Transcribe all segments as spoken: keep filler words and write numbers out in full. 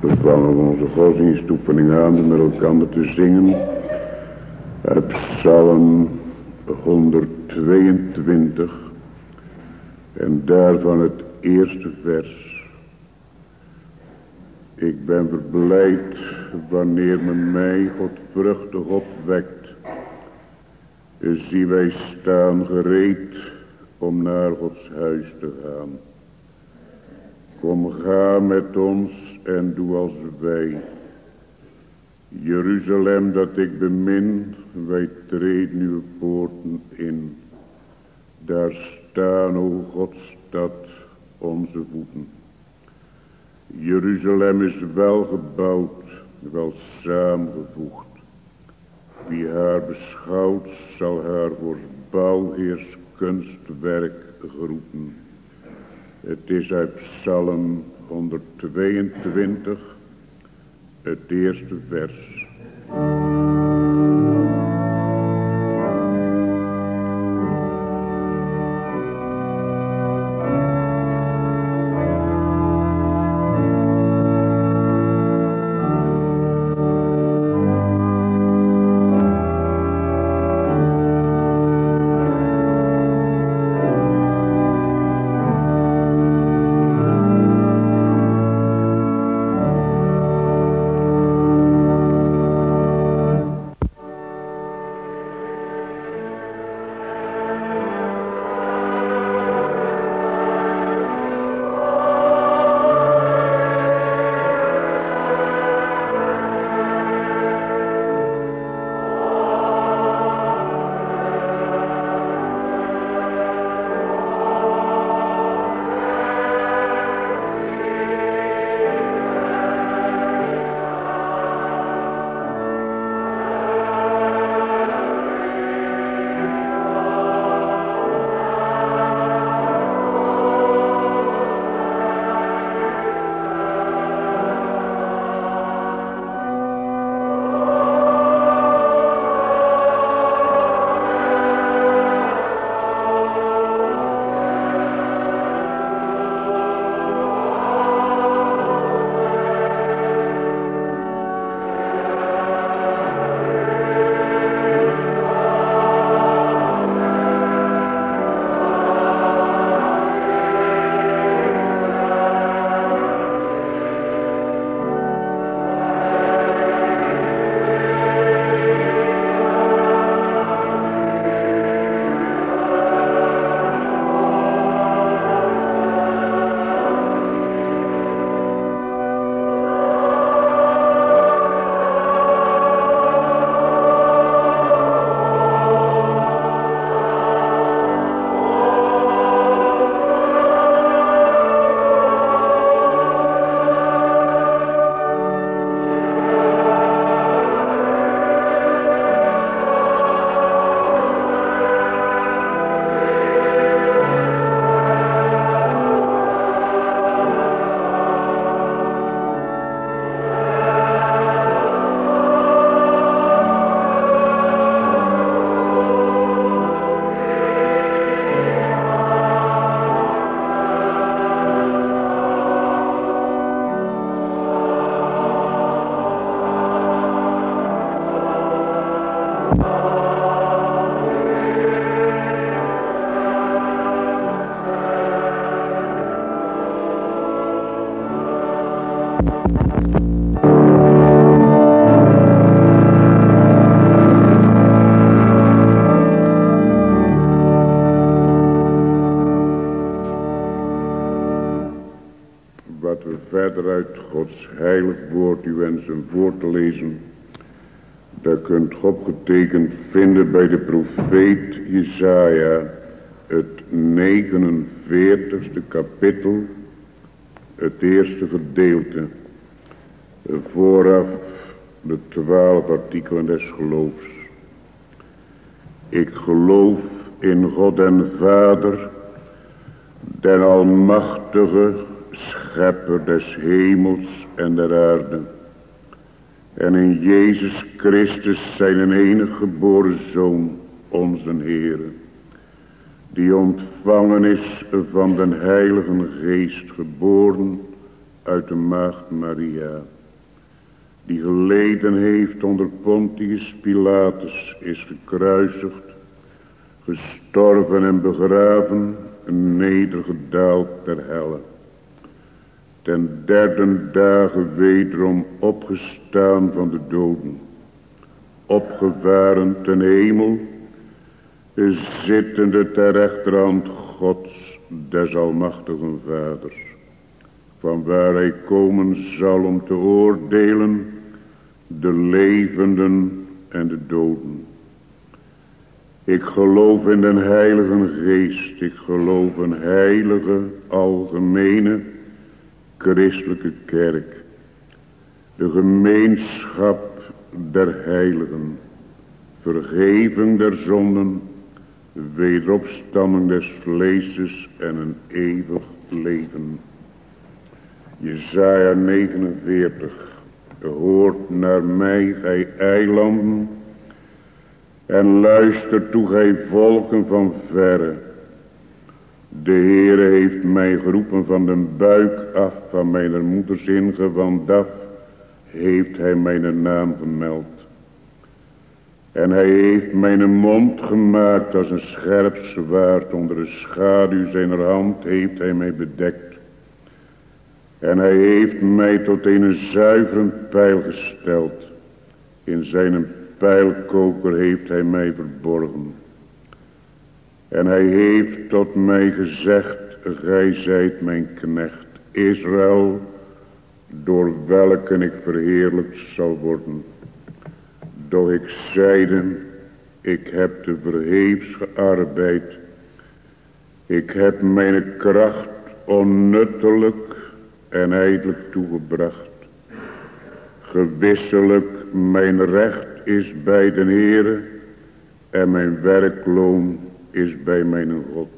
We vangen onze godsdienstoefening aan met elkaar te zingen. Uit Psalm honderdtweeëntwintig. En daarvan het eerste vers. Ik ben verblijd wanneer men mij God vruchtig opwekt. Zie, wij staan gereed om naar Gods huis te gaan. Kom, ga met ons en doe als wij. Jeruzalem dat ik bemin, wij treden uw poorten in. Daar staan, o Godstad, onze voeten. Jeruzalem is wel gebouwd, wel samengevoegd. Wie haar beschouwt, zal haar voor bouwheers kunstwerk geroepen. Het is uit Psalm honderdtweeëntwintig, het eerste vers. Verder uit Gods heilig woord u wensen voor te lezen. Daar kunt u opgetekend vinden bij de profeet Jesaja, het negenenveertigste kapittel, het eerste gedeelte. Vooraf de twaalf artikelen des geloofs. Ik geloof in God en Vader, den almachtige schepper des hemels en der aarde. En in Jezus Christus zijn enige geboren Zoon, onze Heere, die ontvangen is van den Heiligen Geest, geboren uit de maagd Maria, die geleden heeft onder Pontius Pilatus, is gekruisigd, gestorven en begraven, nedergedaald ter helle. Ten derde dagen wederom opgestaan van de doden, opgevaren ten hemel, zittende ter rechterhand Gods, des almachtigen Vaders, van waar hij komen zal om te oordelen de levenden en de doden. Ik geloof in den Heilige Geest, ik geloof een heilige, algemene, christelijke kerk, de gemeenschap der heiligen, vergeving der zonden, wederopstanding des vleeses en een eeuwig leven. Jesaja negenenveertig. Hoort naar mij, gij eilanden, en luister toe, gij volken van verre. De Heere heeft mij geroepen van den buik af, van mijn moeders ingewand af, heeft hij mijn naam gemeld. En hij heeft mijn mond gemaakt als een scherp zwaard, onder de schaduw zijner hand heeft hij mij bedekt. En hij heeft mij tot een zuivere pijl gesteld. In zijn pijlkoker heeft hij mij verborgen. En hij heeft tot mij gezegd, gij zijt mijn knecht, Israël, door welke ik verheerlijkt zal worden. Doch ik zeide, ik heb te vergeefs gearbeid. Ik heb mijn kracht onnuttelijk en ijdelijk toegebracht. Gewisselijk, mijn recht is bij den Heere en mijn werkloon is bij mijn God.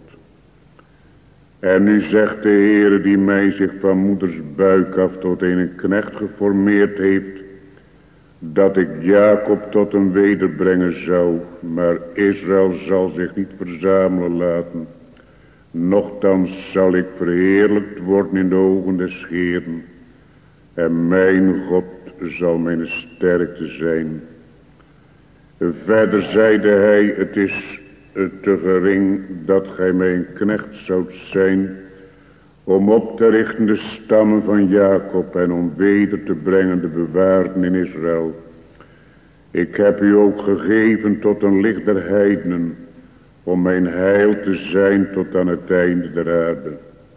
En nu zegt de Heere, die mij zich van moeders buik af tot een knecht geformeerd heeft, dat ik Jacob tot een wederbrengen zou, maar Israël zal zich niet verzamelen laten. Nochtans zal ik verheerlijkt worden in de ogen des Heeren, en mijn God zal mijn sterkte zijn. Verder zeide hij, het is te gering dat gij mijn knecht zoudt zijn, om op te richten de stammen van Jacob en om weder te brengen de bewaarden in Israël. Ik heb u ook gegeven tot een licht der heidenen, om mijn heil te zijn tot aan het einde der aarde.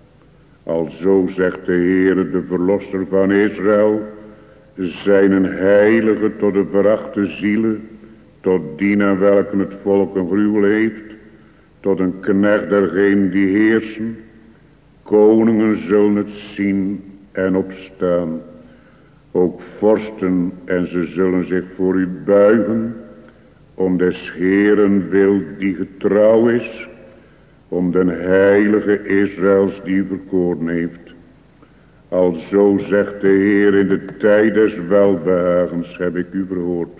Alzo zegt de Heere, de verlosser van Israël, zijn een heilige tot de verachte zielen, tot die aan welke het volk een gruwel heeft, tot een knecht dergenen die heersen. Koningen zullen het zien en opstaan, ook vorsten, en ze zullen zich voor u buigen, om des Heeren wil die getrouw is, om den heilige Israëls die verkoren heeft. Alzo zegt de Heer, in de tijd des welbehagens heb ik u verhoord.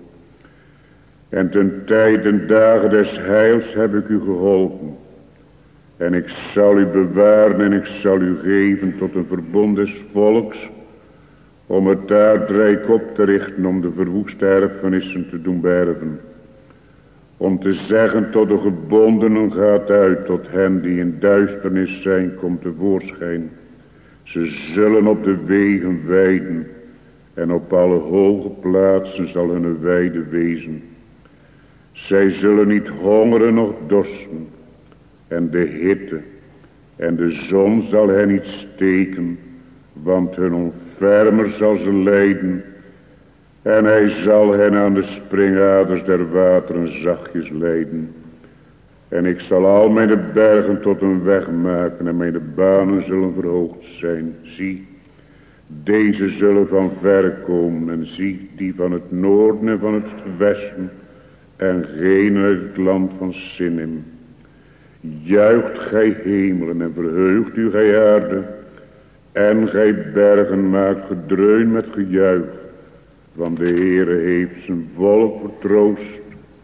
En ten tijd en dagen des heils heb ik u geholpen. En ik zal u bewaren en ik zal u geven tot een verbond des volks, om het aardrijk op te richten, om de verwoeste erfenissen te doen berven. Om te zeggen tot de gebondenen, gaat uit, tot hen die in duisternis zijn, komt tevoorschijn. Ze zullen op de wegen weiden, en op alle hoge plaatsen zal hun weide wezen. Zij zullen niet hongeren noch dorsten, en de hitte en de zon zal hen niet steken, want hun ontfermer zal ze leiden, en hij zal hen aan de springaders der wateren zachtjes leiden. En ik zal al mijn bergen tot een weg maken, en mijn banen zullen verhoogd zijn. Zie, deze zullen van ver komen, en zie, die van het noorden en van het westen, en geen uit het land van Sinim. Juicht gij hemelen en verheugt u gij aarde, en gij bergen maakt gedreun met gejuich, want de Heere heeft zijn volk vertroost,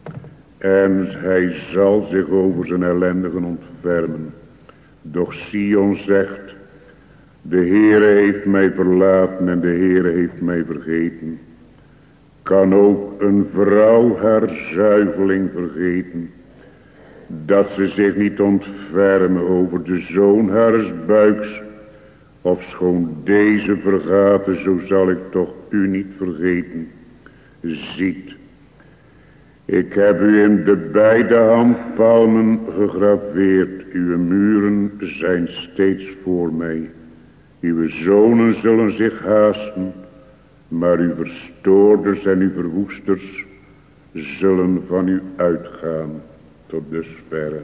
en hij zal zich over zijn ellendigen ontfermen. Doch Sion zegt, De Heere heeft mij verlaten en de Heere heeft mij vergeten. Kan ook een vrouw haar zuigeling vergeten, dat ze zich niet ontfermen over de zoon haars buiks? Ofschoon deze vergaten, zo zal ik toch u niet vergeten. Ziet, ik heb u in de beide handpalmen gegraveerd. Uw muren zijn steeds voor mij. Uw zonen zullen zich haasten, maar uw verstoorders en uw verwoesters zullen van u uitgaan. Tot dusverre.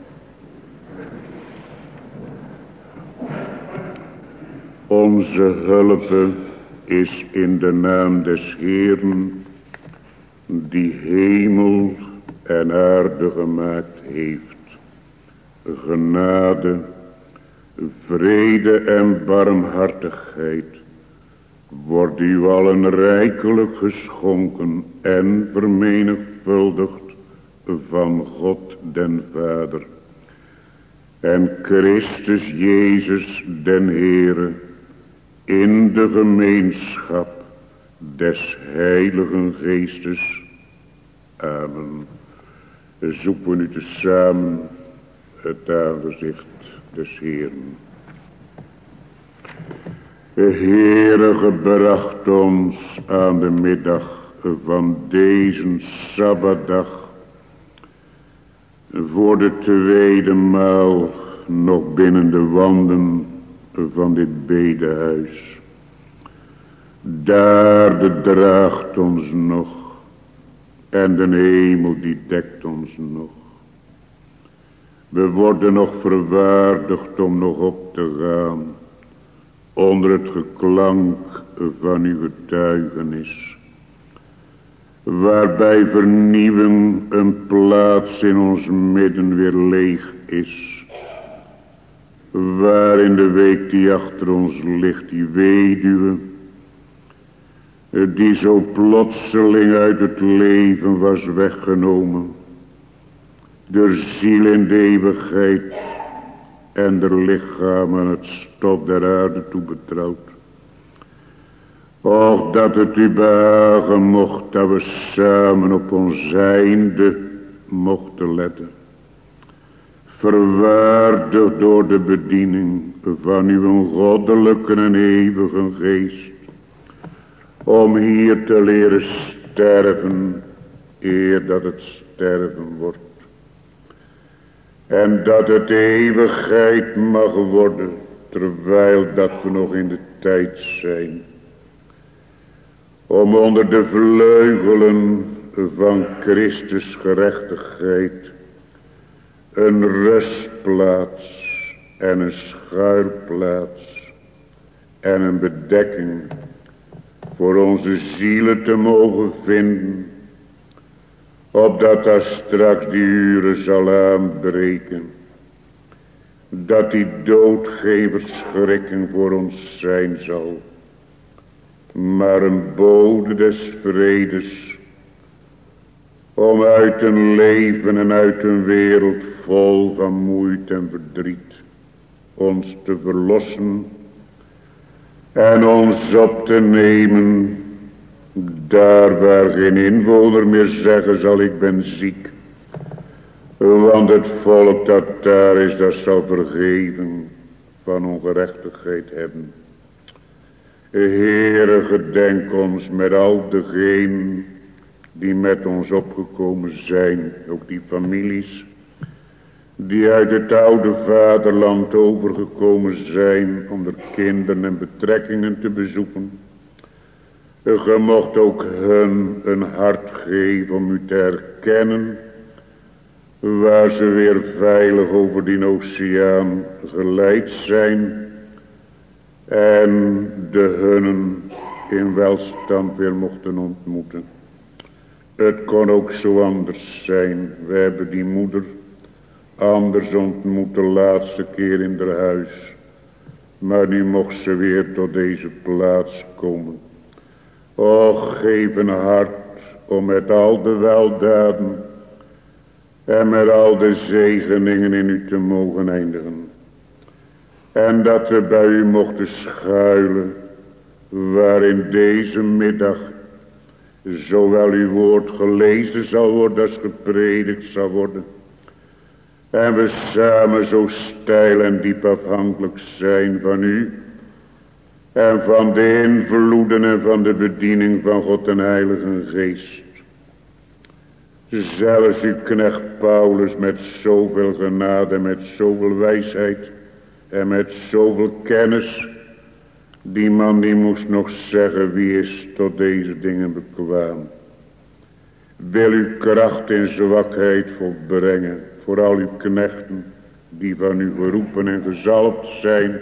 Onze hulp is in de naam des Heeren, die hemel en aarde gemaakt heeft. Genade, vrede en barmhartigheid wordt u allen rijkelijk geschonken en vermenigvuldigd van God den Vader en Christus Jezus den Heere in de gemeenschap des Heiligen Geestes. Amen. Zoeken we nu tezamen het aangezicht des Heeren. De Heere gebracht ons aan de middag van deze Sabbatdag voor de tweede maal nog binnen de wanden van dit bedehuis. Daar de draagt ons nog en de hemel die dekt ons nog. We worden nog verwaardigd om nog op te gaan onder het geklank van uw getuigenis, waarbij vernieuwing een plaats in ons midden weer leeg is, waar in de week die achter ons ligt die weduwe, die zo plotseling uit het leven was weggenomen, de ziel in de eeuwigheid en de lichaam aan het stof der aarde toebetrouwd. Och, dat het u behagen mocht dat we samen op ons einde mochten letten. Verwaardigd door de bediening van uw goddelijke en eeuwige geest, om hier te leren sterven, eer dat het sterven wordt. En dat het eeuwigheid mag worden, terwijl dat we nog in de tijd zijn. Om onder de vleugelen van Christus gerechtigheid een rustplaats en een schuilplaats en een bedekking voor onze zielen te mogen vinden, opdat daar straks die uren zal aanbreken, dat die dood geen verschrikking voor ons zijn zal, maar een bode des vredes, om uit een leven en uit een wereld vol van moeite en verdriet ons te verlossen en ons op te nemen daar waar geen inwoner meer zeggen zal ik ben ziek, want het volk dat daar is, dat zal vergeven van ongerechtigheid hebben. Heere, gedenk ons met al degenen die met ons opgekomen zijn, ook die families die uit het oude vaderland overgekomen zijn om de kinderen en betrekkingen te bezoeken. Ge mocht ook hun een hart geven om u te herkennen, waar ze weer veilig over die oceaan geleid zijn en de hunnen in welstand weer mochten ontmoeten. Het kon ook zo anders zijn. We hebben die moeder anders ontmoet de laatste keer in haar huis, maar nu mocht ze weer tot deze plaats komen. Och, geef een hart om met al de weldaden en met al de zegeningen in u te mogen eindigen. En dat we bij u mochten schuilen, waarin deze middag zowel uw woord gelezen zal worden als gepredikt zal worden. En we samen zo steil en diep afhankelijk zijn van u. En van de invloeden en van de bediening van God en Heilige Geest. Zelfs uw knecht Paulus met zoveel genade, met zoveel wijsheid en met zoveel kennis. Die man die moest nog zeggen, wie is tot deze dingen bekwaam. Wil uw kracht in zwakheid volbrengen voor al uw knechten die van u geroepen en gezalfd zijn.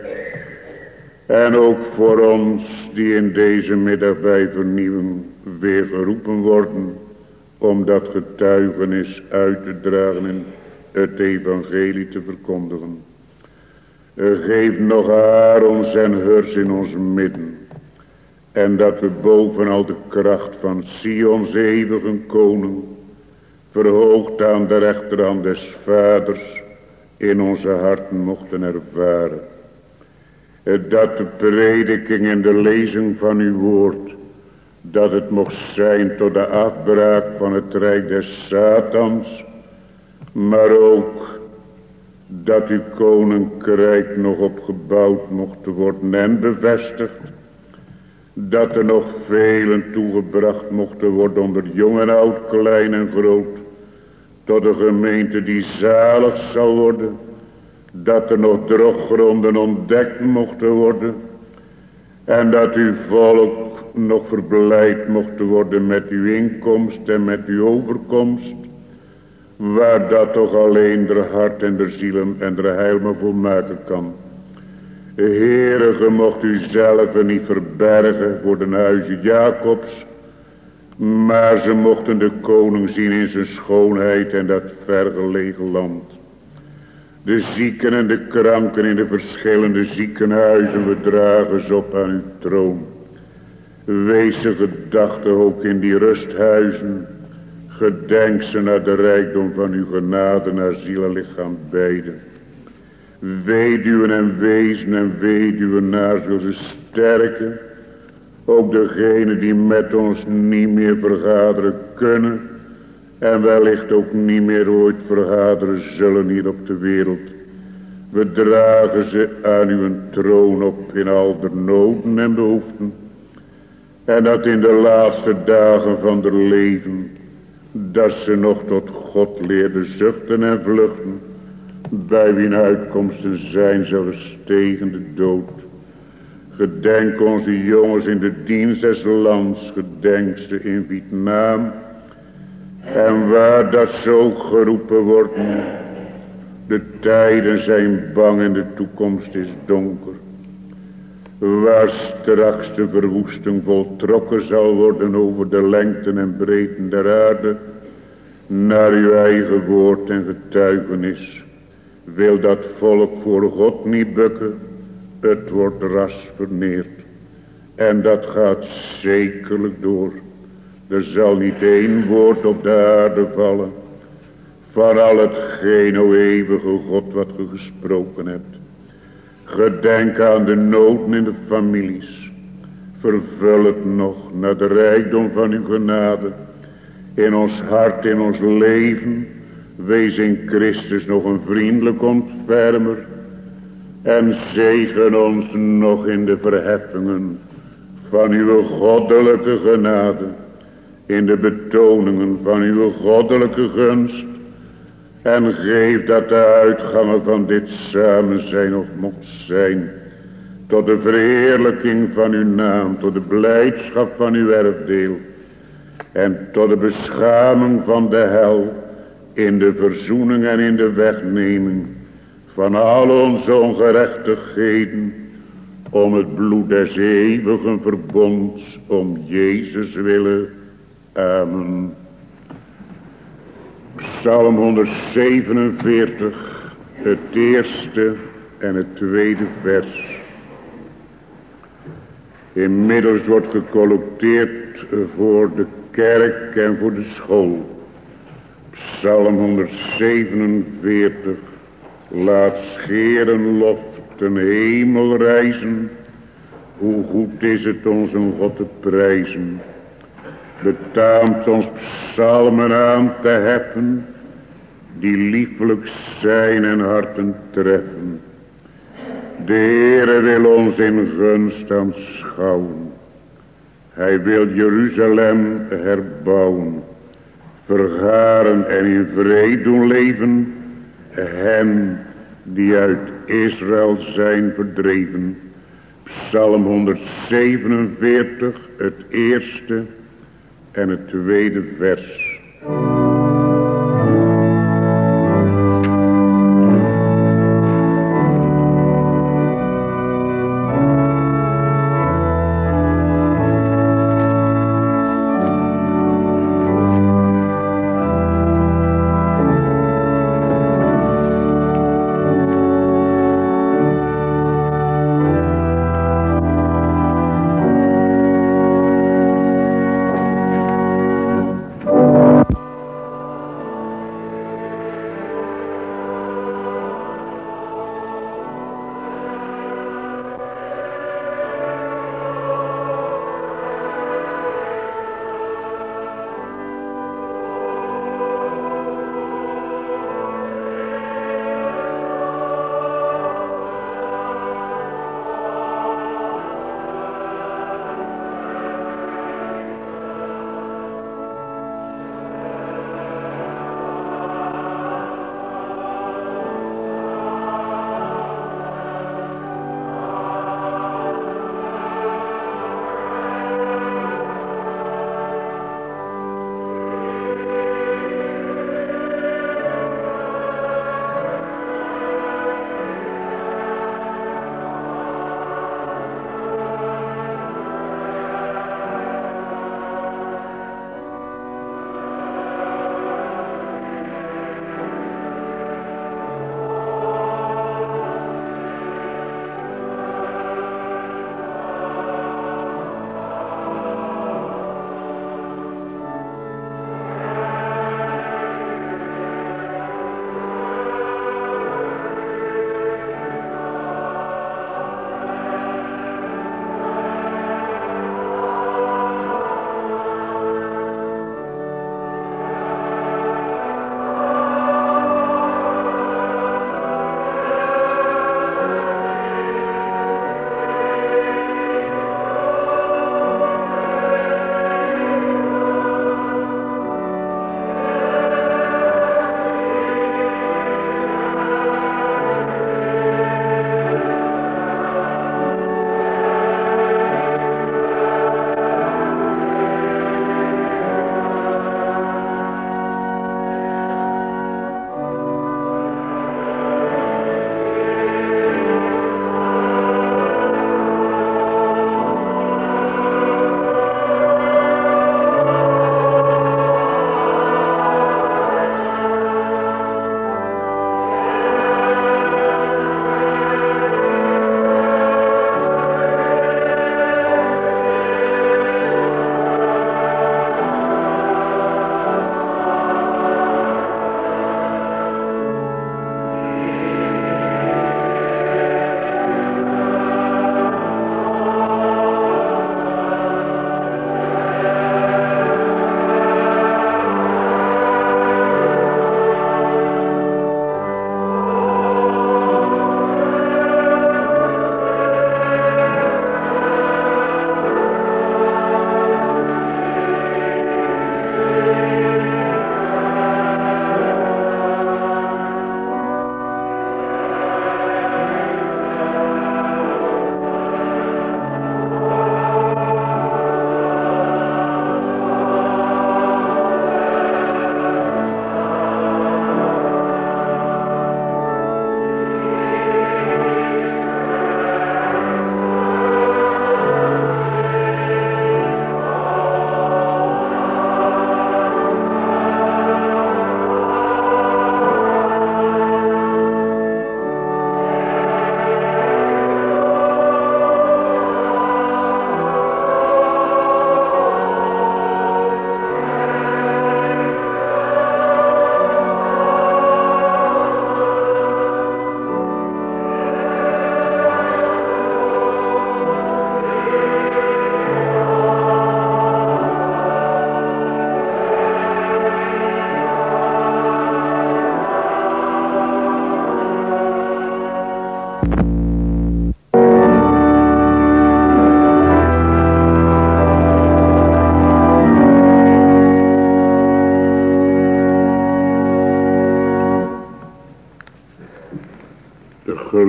En ook voor ons die in deze middag bij vernieuwing weer geroepen worden. Om dat getuigenis uit te dragen en het evangelie te verkondigen. Geef nog Aarons en Hurs in ons midden. En dat we bovenal de kracht van Sions eeuwige koning, verhoogd aan de rechterhand des Vaders, in onze harten mochten ervaren. Dat de prediking en de lezing van uw woord, dat het mocht zijn tot de afbraak van het rijk des Satans, maar ook dat uw koninkrijk nog opgebouwd mocht worden en bevestigd, dat er nog velen toegebracht mochten worden onder jong en oud, klein en groot, tot een gemeente die zalig zal worden, dat er nog droggronden ontdekt mochten worden en dat uw volk nog verblijd mocht worden met uw inkomst en met uw overkomst, waar dat toch alleen de hart en de zielen en de heil me volmaken kan. Heere, ge mocht u zelf niet verbergen voor de huizen Jacobs, maar ze mochten de koning zien in zijn schoonheid en dat vergelegen land. De zieken en de kranken in de verschillende ziekenhuizen, we dragen ze op aan uw troon. Wees de gedachte ook in die rusthuizen. Gedenk ze naar de rijkdom van uw genade, naar ziel en lichaam beiden. Weduwen en wezen en weduwenaars wil ze sterken. Ook degenen die met ons niet meer vergaderen kunnen. En wellicht ook niet meer ooit vergaderen zullen hier op de wereld. We dragen ze aan uw troon op in al de noden en behoeften. En dat in de laatste dagen van haar leven, dat ze nog tot God leerde zuchten en vluchten, bij wie uitkomsten zijn zelfs tegen de dood. Gedenk onze jongens in de dienst des lands, gedenk ze in Vietnam. En waar dat zo geroepen wordt, de tijden zijn bang en de toekomst is donker. Waar straks de verwoesting voltrokken zal worden over de lengten en breedten der aarde, naar uw eigen woord en getuigenis, wil dat volk voor God niet bukken, het wordt ras verneerd. En dat gaat zekerlijk door. Er zal niet één woord op de aarde vallen van al hetgeen, o eeuwige God, wat ge gesproken hebt. Gedenk aan de noden in de families. Vervul het nog naar de rijkdom van uw genade. In ons hart, in ons leven. Wees in Christus nog een vriendelijk ontfermer. En zegen ons nog in de verheffingen van uw goddelijke genade. In de betoningen van uw goddelijke gunst. En geef dat de uitgangen van dit samen zijn of mocht zijn. Tot de verheerlijking van uw naam. Tot de blijdschap van uw erfdeel. En tot de beschaming van de hel. In de verzoening en in de wegneming. Van al onze ongerechtigheden. Om het bloed des eeuwigen verbonds. Om Jezus willen. Amen. Psalm honderdzevenenveertig, het eerste en het tweede vers. Inmiddels wordt gecollecteerd voor de kerk en voor de school. Psalm honderdzevenenveertig, laat scheren lof ten hemel reizen. Hoe goed is het ons een God te prijzen. Betaamt ons psalmen aan te heffen, die lieflijk zijn en harten treffen. De Heere wil ons in gunst aanschouwen. Hij wil Jeruzalem herbouwen. Vergaren en in vrede doen leven. Hen die uit Israël zijn verdreven. Psalm honderdzevenenveertig, het eerste en het tweede vers.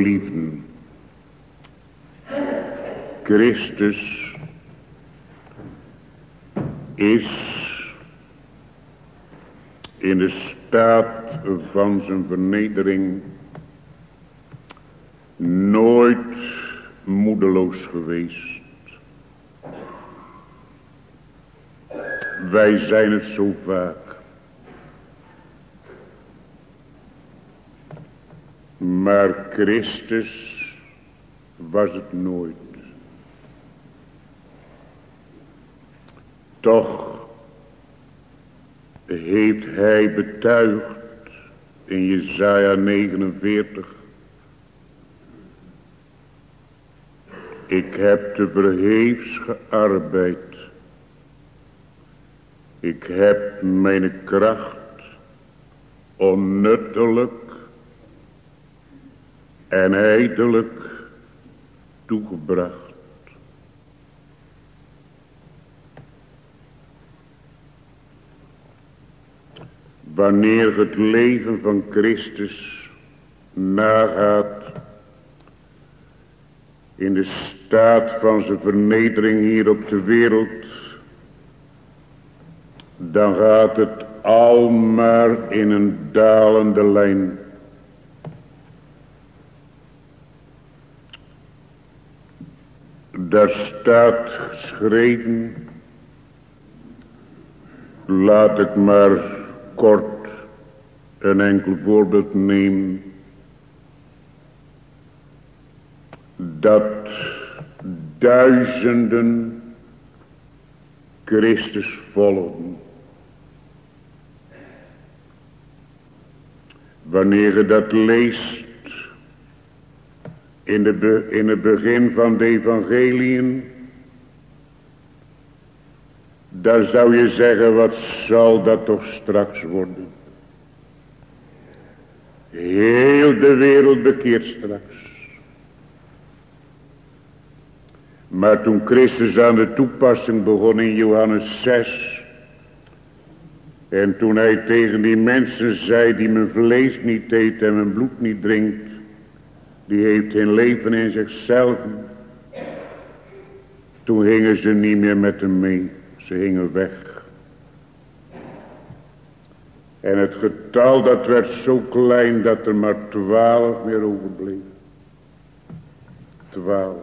geliefden, Christus is in de staat van zijn vernedering nooit moedeloos geweest. Wij zijn het zo vaak. Maar Christus was het nooit. Toch heeft hij betuigd in Jesaja negenenveertig. Ik heb te vergeefs gearbeid. Ik heb mijn kracht onnuttelijk en ijdelijk toegebracht. Wanneer het leven van Christus nagaat in de staat van zijn vernedering hier op de wereld, dan gaat het al maar in een dalende lijn. Daar staat geschreven, laat ik maar kort een enkel voorbeeld nemen, dat duizenden Christus volgden. Wanneer je dat leest in, de be, in het begin van de evangeliën, dan zou je zeggen, wat zal dat toch straks worden? Heel de wereld bekeert straks. Maar toen Christus aan de toepassing begon in Johannes zes, en toen hij tegen die mensen zei, die mijn vlees niet eet en mijn bloed niet drinkt, die heeft geen leven in zichzelf. Toen gingen ze niet meer met hem mee. Ze gingen weg. En het getal dat werd zo klein dat er maar twaalf meer overbleef. Twaalf.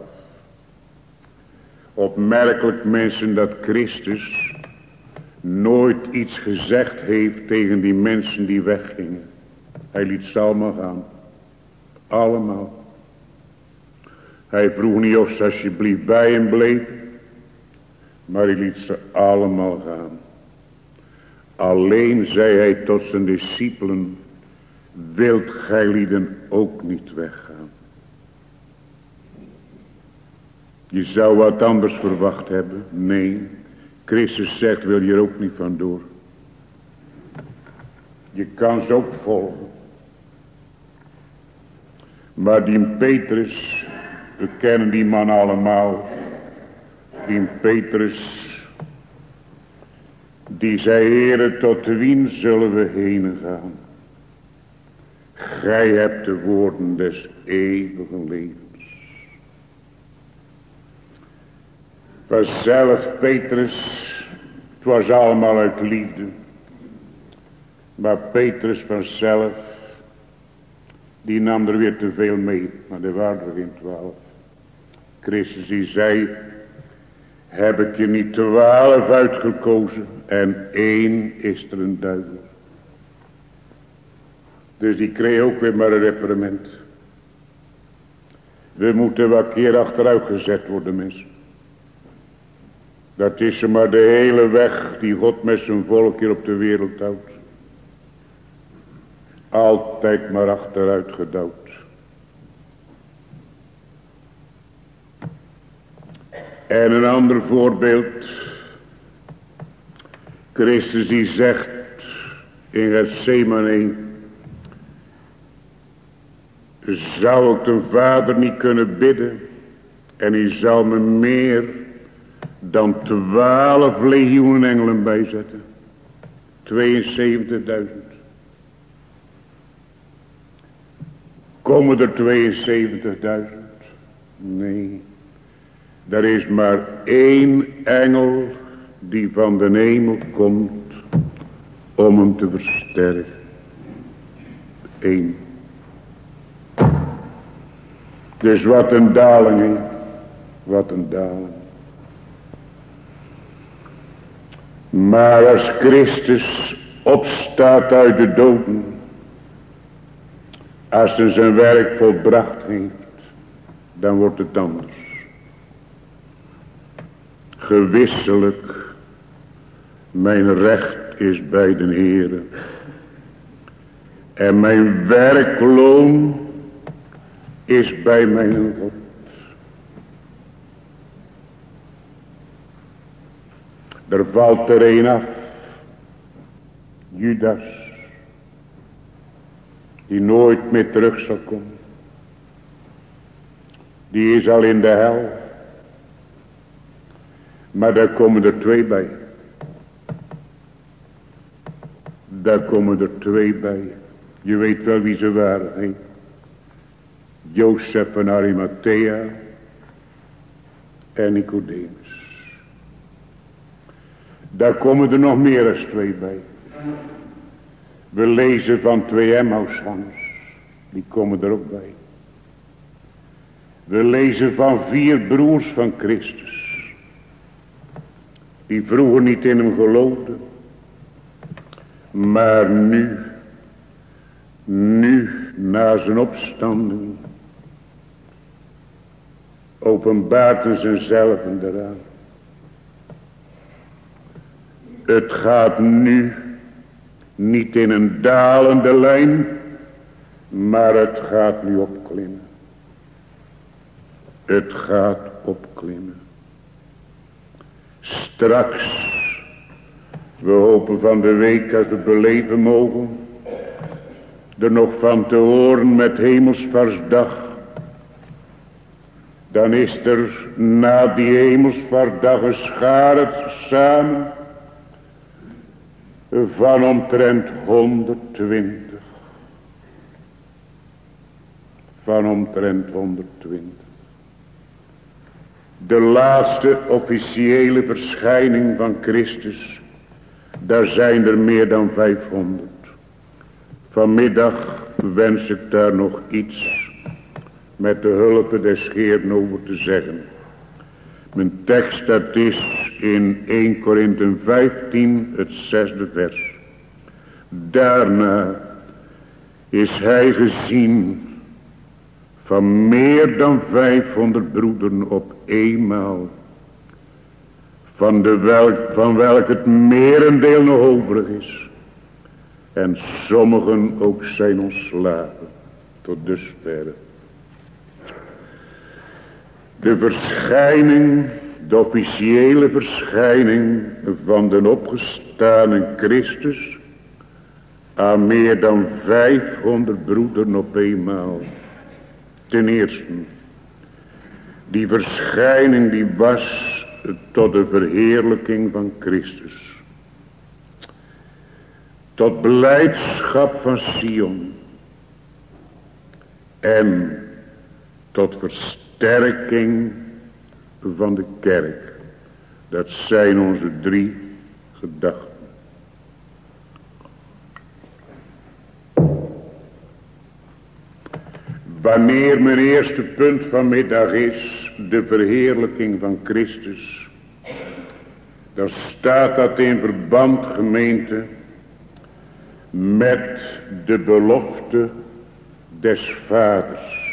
Opmerkelijk mensen dat Christus nooit iets gezegd heeft tegen die mensen die weggingen. Hij liet ze allemaal gaan. Allemaal. Hij vroeg niet of ze alsjeblieft bij hem bleven. Maar hij liet ze allemaal gaan. Alleen zei hij tot zijn discipelen, wilt gij lieden ook niet weggaan? Je zou wat anders verwacht hebben. Nee, Christus zegt, wil je er ook niet van door. Je kan ze ook volgen. Maar die Petrus, we kennen die man allemaal. Die Petrus, die zei, Heere, tot wien zullen we heen gaan? Gij hebt de woorden des eeuwigen levens. Vanzelf Petrus, het was allemaal uit liefde. Maar Petrus vanzelf, die nam er weer te veel mee. Maar er waren er geen twaalf. Christus die zei, heb ik je niet twaalf uitgekozen en één is er een duivel. Dus die kreeg ook weer maar een reparement. We moeten wat keer achteruit gezet worden, mensen. Dat is maar de hele weg die God met zijn volk hier op de wereld houdt. Altijd maar achteruit gedouwd. En een ander voorbeeld. Christus die zegt in Gethsemane, zou ik de Vader niet kunnen bidden en hij zou me meer dan twaalf legioenen engelen bijzetten. tweeënzeventigduizend. Komen er tweeënzeventigduizend? Nee. Er is maar één engel die van de hemel komt om hem te versterken. Eén. Dus wat een daling, hè? Wat een daling. Maar als Christus opstaat uit de doden, als hij zijn werk volbracht heeft, dan wordt het anders. Gewisselijk, mijn recht is bij den Heere. En mijn werkloon is bij mijn God. Er valt er een af. Judas. Die nooit meer terug zal komen. Die is al in de hel. Maar daar komen er twee bij. Daar komen er twee bij. Je weet wel wie ze waren. He? Jozef van Arimathea en Nicodemus. Daar komen er nog meer dan twee bij. We lezen van twee Emmausgangers. Die komen er ook bij. We lezen van vier broers van Christus. Die vroeger niet in hem geloofden. Maar nu. Nu na zijn opstanding. Openbaart hij zichzelf eraan. Het gaat nu. Niet in een dalende lijn. Maar het gaat nu opklimmen. Het gaat opklimmen. Straks, we hopen van de week als we beleven mogen, er nog van te horen met Hemelsvaartsdag. Dan is er na die Hemelsvaartsdag een schare samen van omtrent honderdtwintig. Van omtrent honderdtwintig. De laatste officiële verschijning van Christus, daar zijn er meer dan vijfhonderd. Vanmiddag wens ik daar nog iets met de hulp des Heeren over te zeggen. Mijn tekst dat is in Eerste Korinthe vijftien, het zesde vers. Daarna is hij gezien van meer dan vijfhonderd broederen op eenmaal. Van, de welk, van welk het merendeel nog overig is. En sommigen ook zijn ontslagen. Tot dusverre. De verschijning, de officiële verschijning van de opgestane Christus. Aan meer dan vijfhonderd broederen op eenmaal. Ten eerste, die verschijning die was tot de verheerlijking van Christus. Tot blijdschap van Sion. En tot versterking van de kerk. Dat zijn onze drie gedachten. Wanneer mijn eerste punt vanmiddag is de verheerlijking van Christus, dan staat dat in verband, gemeente, met de belofte des vaders,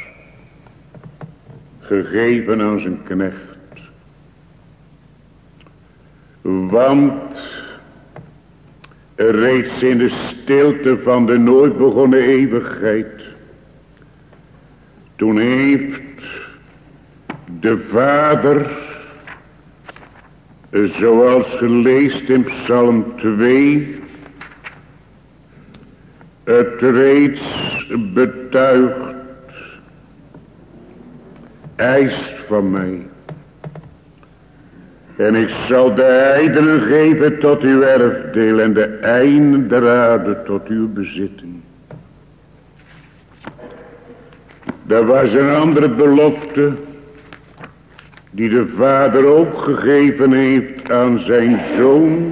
gegeven aan zijn knecht. Want reeds in de stilte van de nooit begonnen eeuwigheid, toen heeft de Vader, zoals gelezen in Psalm twee, het reeds betuigd, eist van mij. En ik zal de heidenen geven tot uw erfdeel en de einden der aarde tot uw bezitting. Er was een andere belofte die de Vader ook gegeven heeft aan zijn Zoon.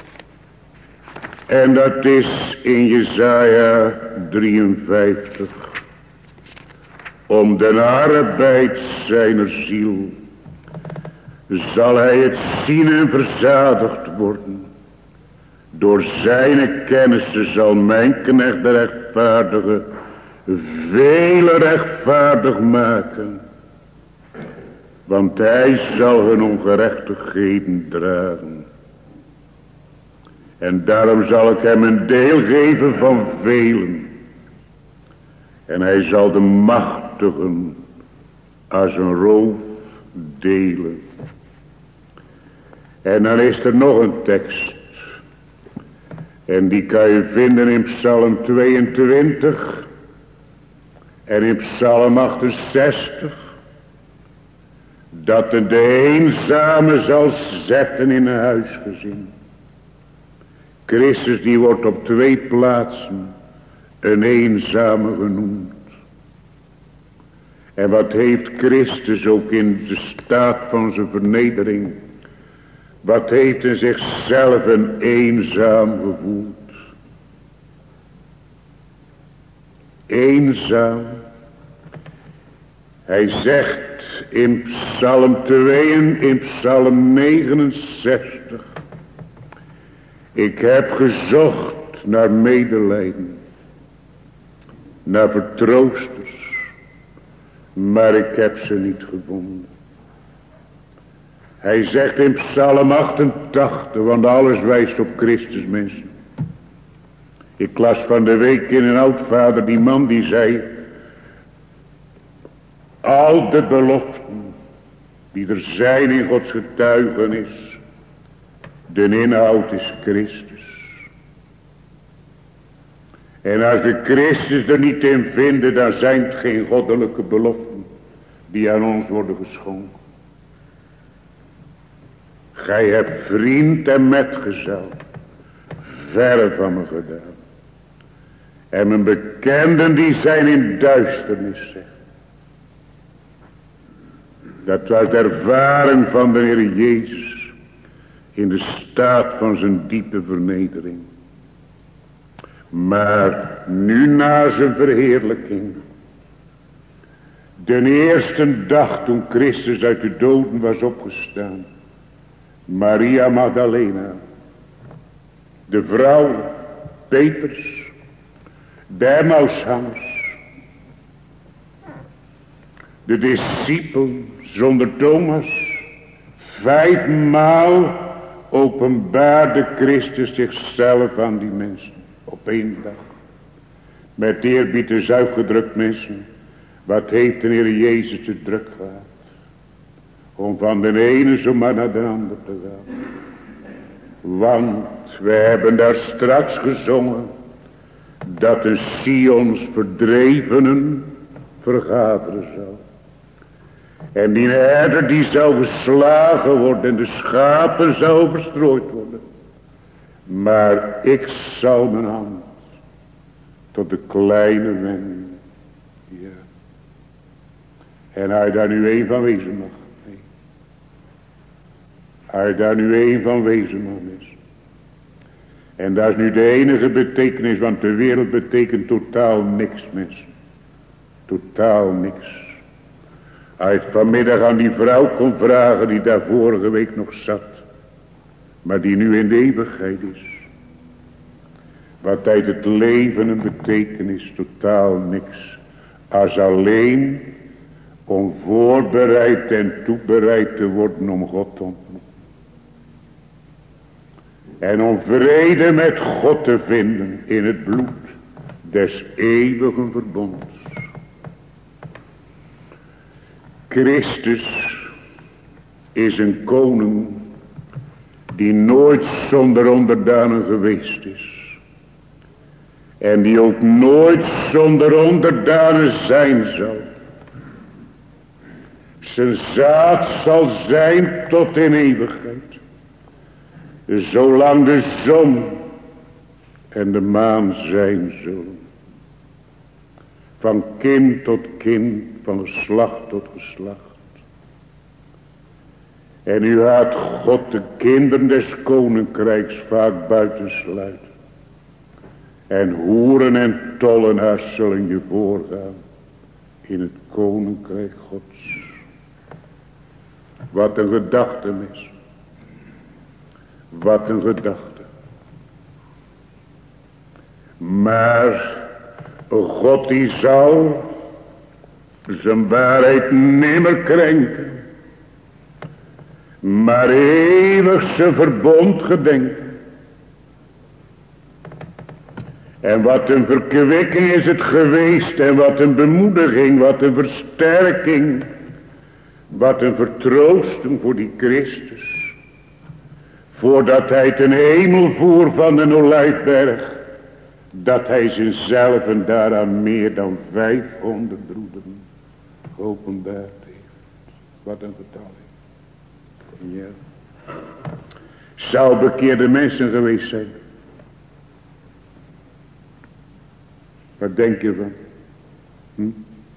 En dat is in Jesaja drieënvijftig. Om den arbeid zijner ziel zal hij het zien en verzadigd worden. Door zijn kennissen zal mijn knecht de rechtvaardige vele rechtvaardig maken. Want hij zal hun ongerechtigheden dragen. En daarom zal ik hem een deel geven van velen. En hij zal de machtigen als een roof delen. En dan is er nog een tekst. En die kan je vinden in Psalm tweeëntwintig. En in Psalm achtenzestig. Dat de eenzame zal zetten in een huisgezin. Christus die wordt op twee plaatsen een eenzame genoemd. En wat heeft Christus ook in de staat van zijn vernedering. Wat heeft in zichzelf een eenzaam gevoeld. Eenzaam. Hij zegt in Psalm twee en in Psalm negenenzestig. Ik heb gezocht naar medelijden. Naar vertroosters. Maar ik heb ze niet gevonden. Hij zegt in Psalm achtentachtig, want alles wijst op Christus, mensen. Ik las van de week in een oudvader die man die zei. Al de beloften die er zijn in Gods getuigenis. De inhoud is Christus. En als we Christus er niet in vinden, dan zijn het geen goddelijke beloften die aan ons worden geschonken. Gij hebt vriend en metgezel verre van me gedaan. En mijn bekenden die zijn in duisternis, zegt. Dat was de ervaring van de Heer Jezus in de staat van zijn diepe vernedering. Maar nu na zijn verheerlijking, de eerste dag toen Christus uit de doden was opgestaan, Maria Magdalena, de vrouw Peters, de Emmaushangers, de discipel zonder Thomas, vijfmaal openbaarde Christus zichzelf aan die mensen op één dag. Met eerbied is uitgedrukt, mensen, wat heeft de Heer Jezus te druk gehad om van de ene zomaar naar de ander te gaan. Want we hebben daar straks gezongen dat de Sions verdrevenen vergaderen zal. En die herder die zou geslagen worden en de schapen zou verstrooid worden. Maar ik zal mijn hand tot de kleine wenden. Ja. En hij daar nu een van wezen mag. Nee. Hij daar nu een van wezen mag is. En dat is nu de enige betekenis, want de wereld betekent totaal niks, mensen. Totaal niks. Als je vanmiddag aan die vrouw kon vragen die daar vorige week nog zat, maar die nu in de eeuwigheid is. Wat heeft het leven een betekenis? Totaal niks. Als alleen om voorbereid en toebereid te worden om God te ontmoeten. En om vrede met God te vinden in het bloed des eeuwigen verbonds. Christus is een koning die nooit zonder onderdanen geweest is. En die ook nooit zonder onderdanen zijn zal. Zijn zaad zal zijn tot in eeuwigheid. Zolang de zon en de maan zijn zullen. Van kind tot kind, van geslacht tot geslacht. En u had God de kinderen des koninkrijks vaak buitensluiten. En hoeren en tollenaars zullen je voorgaan in het koninkrijk Gods. Wat een gedachte, mis. Wat een gedachte. Maar God die zal zijn waarheid nimmer krenken, maar eeuwig zijn verbond gedenken. En wat een verkwikking is het geweest, en wat een bemoediging, wat een versterking, wat een vertroosting voor die Christus. Voordat hij ten hemel voer van de Olijfberg, dat hij zichzelf en daaraan meer dan vijfhonderd broederen geopenbaard heeft. Wat een getalling. Ja. Zou bekeerde mensen geweest zijn. Wat denk je van? Hm?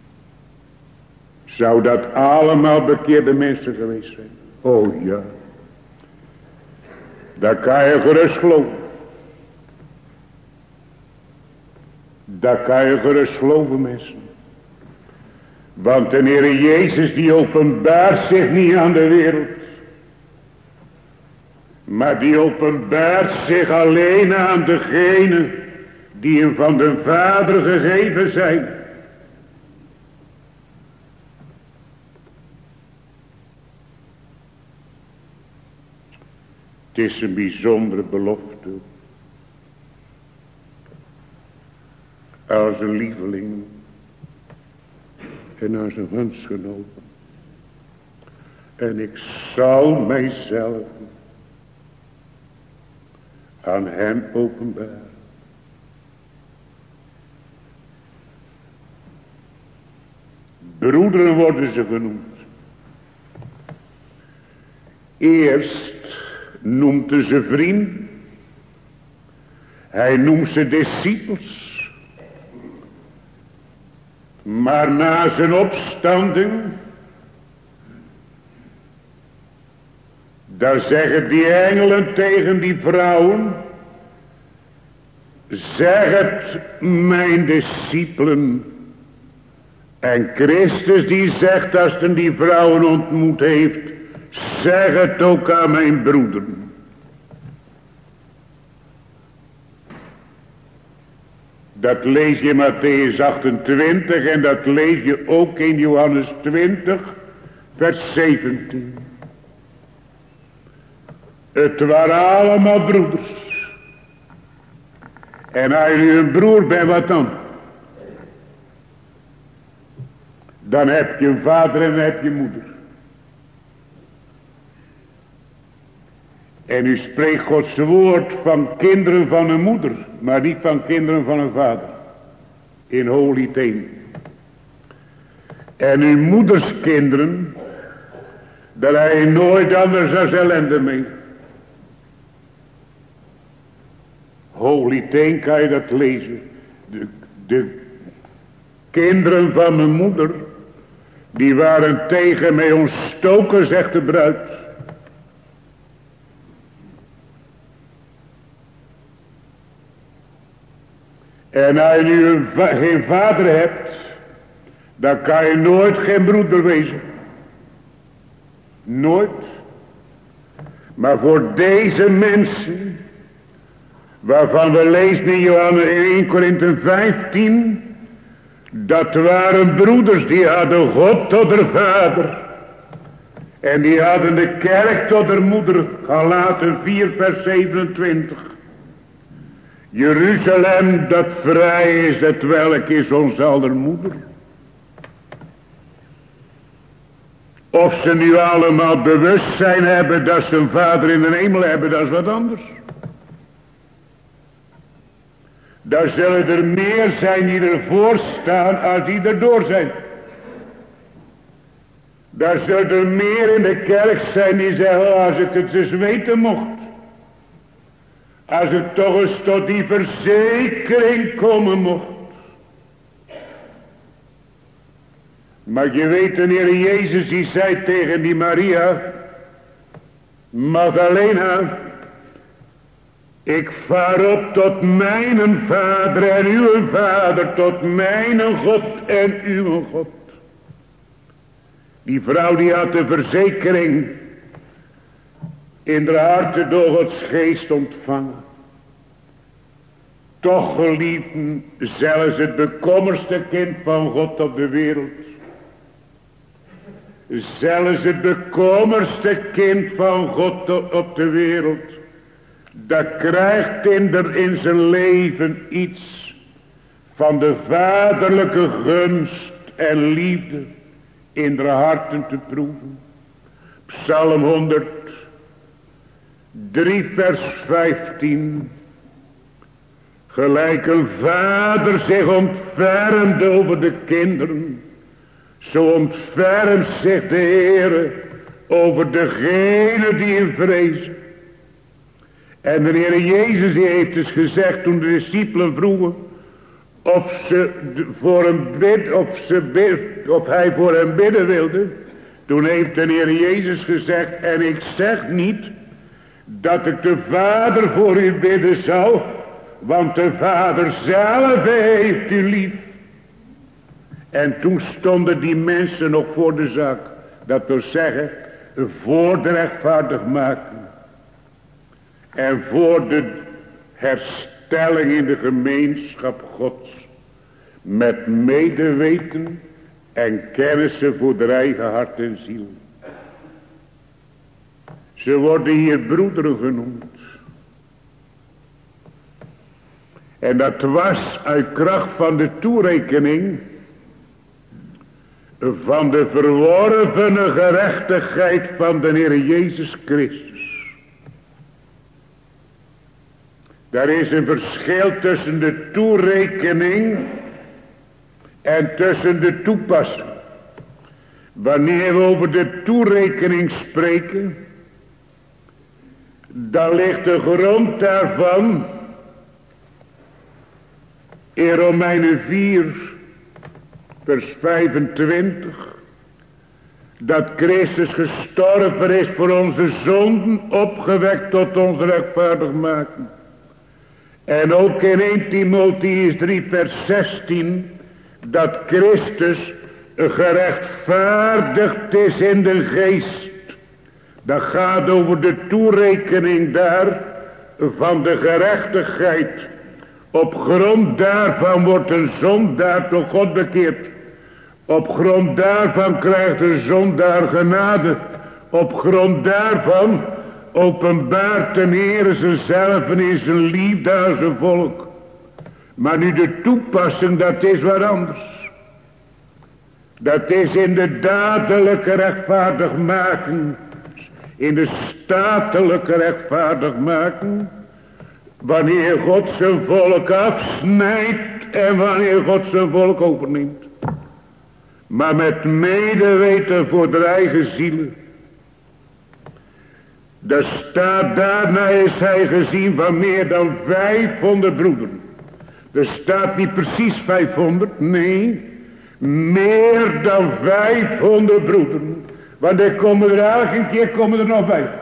Zou dat allemaal bekeerde mensen geweest zijn? Oh ja. Daar kan je gerust geloven. Daar kan je gerust geloven, mensen. Want de Heer Jezus die openbaart zich niet aan de wereld. Maar die openbaart zich alleen aan degenen die hem van de Vader gegeven zijn. Het is een bijzondere belofte. Als een lieveling en als een huntsgenoten. En ik zal mijzelf aan hem openbaren. Broederen worden ze genoemd. Eerst noemt hij ze vriend. Hij noemt ze discipels. Maar na zijn opstanding, daar zeggen die engelen tegen die vrouwen, zeg het mijn discipelen. En Christus die zegt als hij die vrouwen ontmoet heeft, zeg het ook aan mijn broederen. Dat lees je in Matthäus achtentwintig en dat lees je ook in Johannes twintig, vers zeventien. Het waren allemaal broeders. En als je een broer bent, wat dan? Dan heb je een vader en dan heb je moeder. En u spreekt Gods woord van kinderen van een moeder, maar niet van kinderen van een vader. In Holy En uw moeders kinderen, daar heb je nooit anders als ellende mee. Holy kan je dat lezen. De, de kinderen van mijn moeder, die waren tegen mij ontstoken, zegt de bruid. En als je nu een va geen vader hebt, dan kan je nooit geen broeder wezen. Nooit. Maar voor deze mensen, waarvan we lezen in Johannes in eerste Korinthe vijftien, dat waren broeders die hadden God tot haar vader. En die hadden de kerk tot haar moeder. Galaten vier vers zevenentwintig. Jeruzalem dat vrij is, het welk is ons aller moeder. Of ze nu allemaal bewustzijn hebben dat ze een vader in de hemel hebben, dat is wat anders. Daar zullen er meer zijn die ervoor staan als die erdoor zijn. Daar zullen er meer in de kerk zijn die zeggen, als ik het eens weten mocht. Als ik toch eens tot die verzekering komen mocht. Maar je weet, de Heer Jezus die zei tegen die Maria Magdalena, ik vaar op tot mijn Vader en uw Vader, tot mijn God en uw God. Die vrouw die had de verzekering in de harten door Gods geest ontvangen. Toch geliefden, zelfs het bekommerste kind van God op de wereld, zelfs het bekommerste kind van God op de wereld, dat krijgt in, der, in zijn leven iets van de vaderlijke gunst en liefde in de harten te proeven. Psalm honderddrie vers vijftien. Gelijk een vader zich ontfermt over de kinderen, zo ontfermt zich de Heer over degene die hem vrezen. En de Heer Jezus die heeft dus gezegd toen de discipelen vroegen of, ze voor hem bid, of, ze bid, of hij voor hem bidden wilde. Toen heeft de Heer Jezus gezegd, en ik zeg niet dat ik de Vader voor u bidden zou, want de Vader zelf heeft u lief. En toen stonden die mensen nog voor de zaak. Dat wil zeggen, voor de rechtvaardig maken. En voor de herstelling in de gemeenschap Gods. Met medeweten en kennissen voor de eigen hart en ziel. Ze worden hier broederen genoemd. En dat was uit kracht van de toerekening van de verworvene gerechtigheid van de Heer Jezus Christus. Daar is een verschil tussen de toerekening en tussen de toepassing. Wanneer we over de toerekening spreken, dan ligt de grond daarvan in Romeinen vier vers vijfentwintig. Dat Christus gestorven is voor onze zonden, opgewekt tot ons rechtvaardig maken. En ook in eerste Timotheüs drie vers zestien. Dat Christus gerechtvaardigd is in de geest. Dat gaat over de toerekening daar van de gerechtigheid. Op grond daarvan wordt een zondaar tot God bekeerd. Op grond daarvan krijgt een zondaar genade. Op grond daarvan openbaart de Heer zichzelf in zijn liefde aan zijn volk. Maar nu de toepassing, dat is wat anders. Dat is in de dadelijke rechtvaardig maken. In de statelijke rechtvaardig maken. Wanneer God zijn volk afsnijdt en wanneer God zijn volk overneemt. Maar met medeweten voor de eigen zielen. Er staat daarna is hij gezien van meer dan vijfhonderd broederen. Er staat niet precies vijfhonderd, nee. Meer dan vijfhonderd broederen. Want er komen er elke keer komen er nog bij.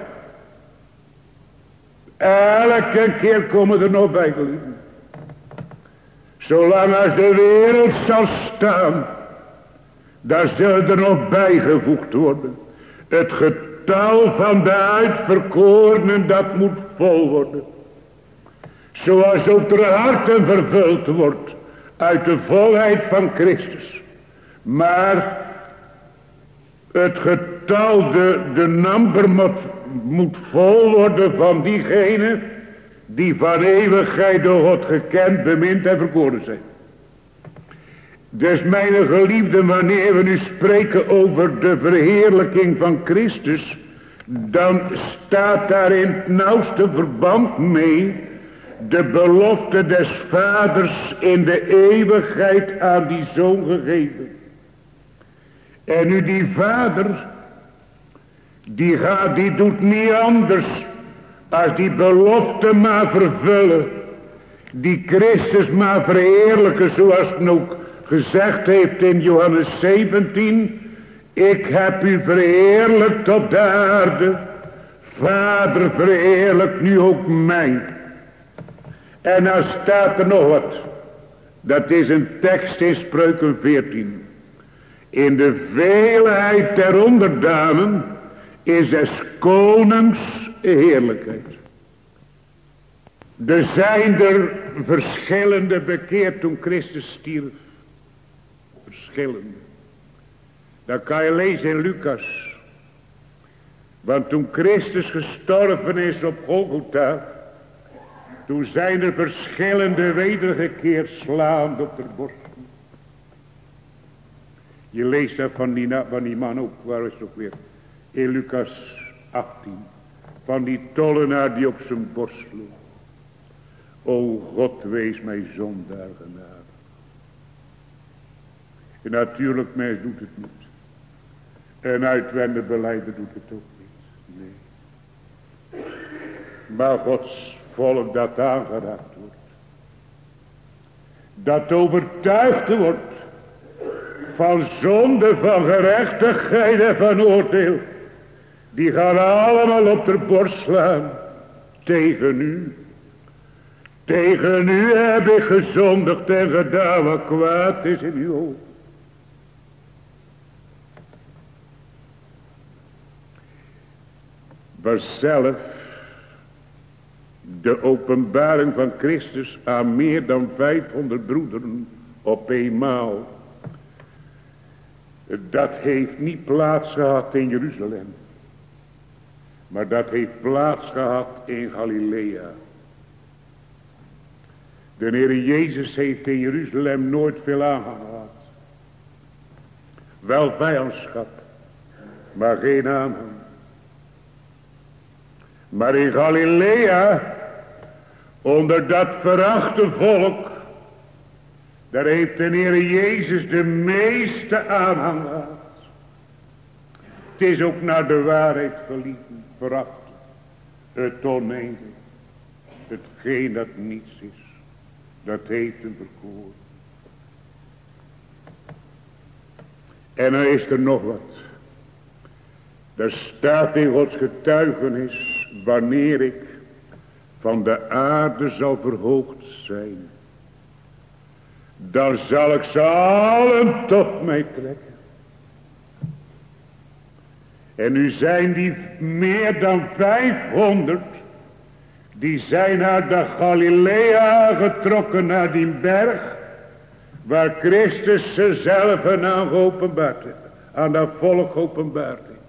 Elke keer komen er nog bij, geliefden. Zolang als de wereld zal staan, daar zullen er nog bijgevoegd worden. Het getal van de uitverkorenen, dat moet vol worden. Zoals ook de harten vervuld wordt uit de volheid van Christus. Maar het getal, de, de nummer moet, moet vol worden van diegenen die van eeuwigheid door God gekend, bemind en verkoren zijn. Dus mijn geliefden, wanneer we nu spreken over de verheerlijking van Christus, dan staat daar in het nauwste verband mee de belofte des vaders in de eeuwigheid aan die zoon gegeven. En nu die vader, die gaat, die doet niet anders als die belofte maar vervullen. Die Christus maar verheerlijken zoals het ook gezegd heeft in Johannes zeventien. Ik heb u verheerlijkt op de aarde. Vader, verheerlijk nu ook mij. En dan staat er nog wat. Dat is een tekst in Spreuken veertien. In de veelheid der onderdanen is des konings heerlijkheid. Er zijn er verschillende bekeerd toen Christus stierf. Verschillende. Dat kan je lezen in Lucas. Want toen Christus gestorven is op Golgotha, toen zijn er verschillende wedergekeerd slaand op de borst. Je leest dat van die, van die man ook, waar is het ook weer? In Lucas achttien. Van die tollenaar die op zijn borst sloeg. O God, wees mij zondaar genade. En natuurlijk, mens doet het niet. En uitwendig belijden doet het ook niet. Nee. Maar Gods volk dat aangeraakt wordt. Dat overtuigd wordt. Van zonde, van gerechtigheid en van oordeel. Die gaan allemaal op de borst slaan. Tegen u. Tegen u heb ik gezondigd en gedaan wat kwaad is in uw ogen. Maar zelf de openbaring van Christus aan meer dan vijfhonderd broederen op eenmaal. Dat heeft niet plaats gehad in Jeruzalem. Maar dat heeft plaats gehad in Galilea. De Heer Jezus heeft in Jeruzalem nooit veel aanhang gehad. Wel vijandschap, maar geen aanhang. Maar in Galilea, onder dat verachte volk, daar heeft de Heer Jezus de meeste aanhang gehad. Het is ook naar de waarheid verlieten, veracht, het oneindig, hetgeen dat niets is, dat heeft hem verkoren. En dan is er nog wat. Daar staat in Gods getuigenis, wanneer ik van de aarde zal verhoogd zijn, dan zal ik ze allen tot mij trekken. En nu zijn die meer dan vijfhonderd, die zijn naar de Galilea getrokken, naar die berg, waar Christus zichzelf aan geopenbaard heeft, aan dat volk geopenbaard heeft.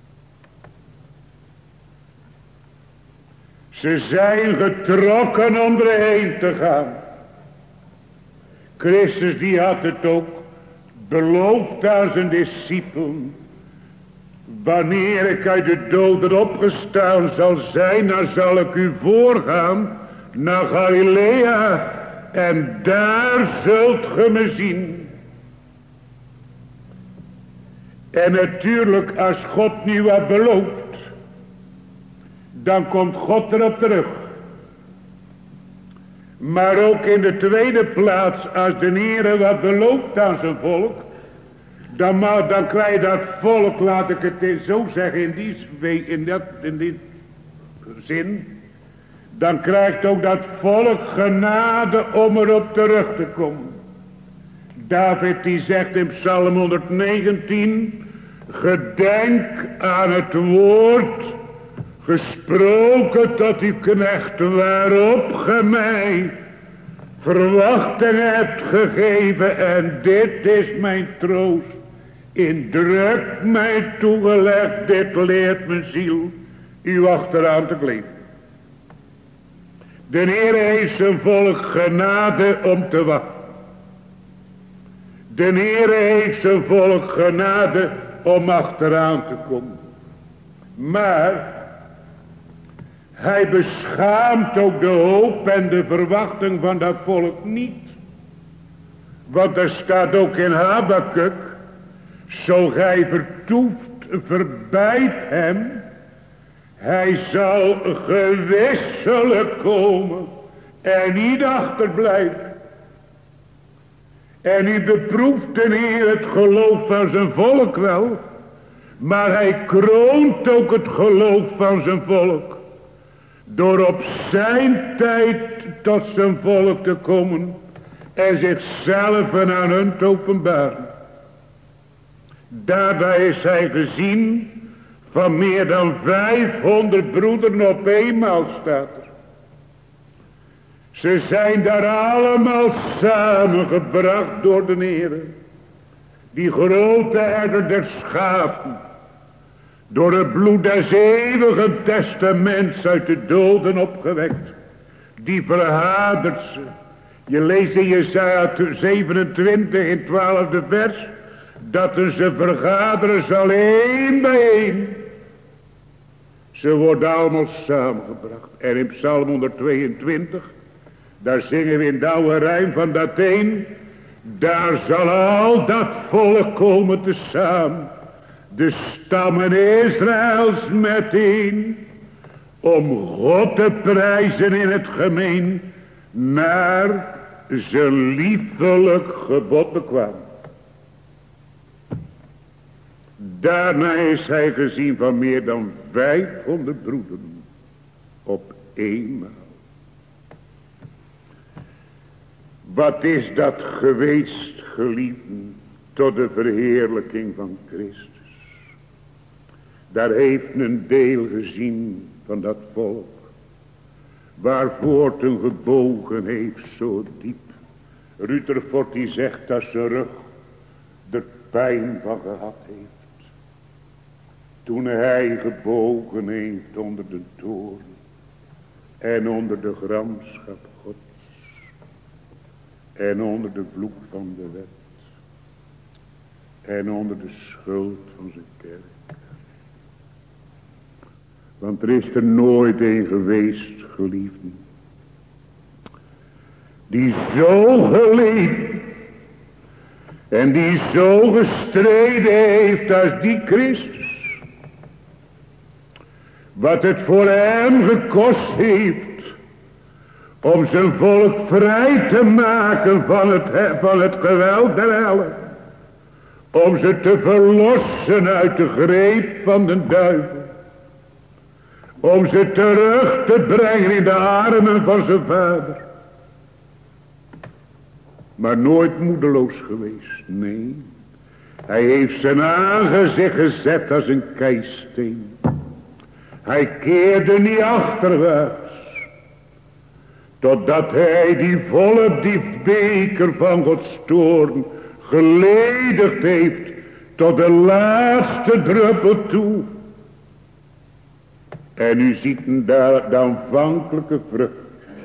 Ze zijn getrokken om erheen te gaan. Christus die had het ook beloofd aan zijn discipelen. Wanneer ik uit de doden opgestaan zal zijn, dan zal ik u voorgaan naar Galilea. En daar zult ge me zien. En natuurlijk, als God nu wat belooft, dan komt God erop terug. Maar ook in de tweede plaats, als de Heer wat belooft aan zijn volk, dan, mag, dan krijg je dat volk, laat ik het zo zeggen, in die, in dat, in die zin, dan krijgt ook dat volk genade om erop terug te komen. David die zegt in Psalm honderdnegentien, gedenk aan het woord gesproken tot uw knecht, waarop ge mij verwachting hebt gegeven, en dit is mijn troost, in druk mij toegelegd, dit leert mijn ziel u achteraan te kleven. De Heer heeft zijn volk genade om te wachten. De Heer heeft zijn volk genade om achteraan te komen. Maar hij beschaamt ook de hoop en de verwachting van dat volk niet. Want er staat ook in Habakuk, zo gij vertoeft, verbijt hem, hij zal gewisselijk komen en niet achterblijven. En hij beproeft de Heer het geloof van zijn volk wel. Maar hij kroont ook het geloof van zijn volk. Door op zijn tijd tot zijn volk te komen. En zichzelf aan hun te openbaren. Daarbij is hij gezien van meer dan vijfhonderd broederen op eenmaal, staat er. Ze zijn daar allemaal samengebracht door de Heer. Die grote herder der schapen. Door het bloed des eeuwigen testaments uit de doden opgewekt. Die verhadert ze. Je leest in Jesaja zevenentwintig in twaalfde vers. Dat er ze vergaderen zal één bij één. Ze worden allemaal samengebracht. En in Psalm honderdtweeëntwintig. Daar zingen we in de oude rijm van dat een. Daar zal al dat volk komen tezamen. De stammen Israëls meteen. Om God te prijzen in het gemeen. Naar zijn liefelijk gebod bekwaam. Daarna is hij gezien van meer dan vijfhonderd broederen. Op eenmaal. Wat is dat geweest, geliefden, tot de verheerlijking van Christus. Daar heeft een deel gezien van dat volk. Waarvoor ten gebogen heeft zo diep. Rutherford die zegt dat zijn rug er pijn van gehad heeft. Toen hij gebogen heeft onder de toorn. En onder de gramschap Gods. En onder de vloek van de wet. En onder de schuld van zijn kerk. Want er is er nooit een geweest, geliefden. Die zo geleden. En die zo gestreden heeft als die Christus. Wat het voor hem gekost heeft. Om zijn volk vrij te maken van het, van het geweld der helle. Om ze te verlossen uit de greep van de duivel. Om ze terug te brengen in de armen van zijn vader. Maar nooit moedeloos geweest. Nee. Hij heeft zijn aangezicht gezet als een keisteen. Hij keerde niet achterwaarts. Totdat hij die volk, die beker van Gods toorn geledigd heeft. Tot de laatste druppel toe. En u ziet de, de aanvankelijke vrucht.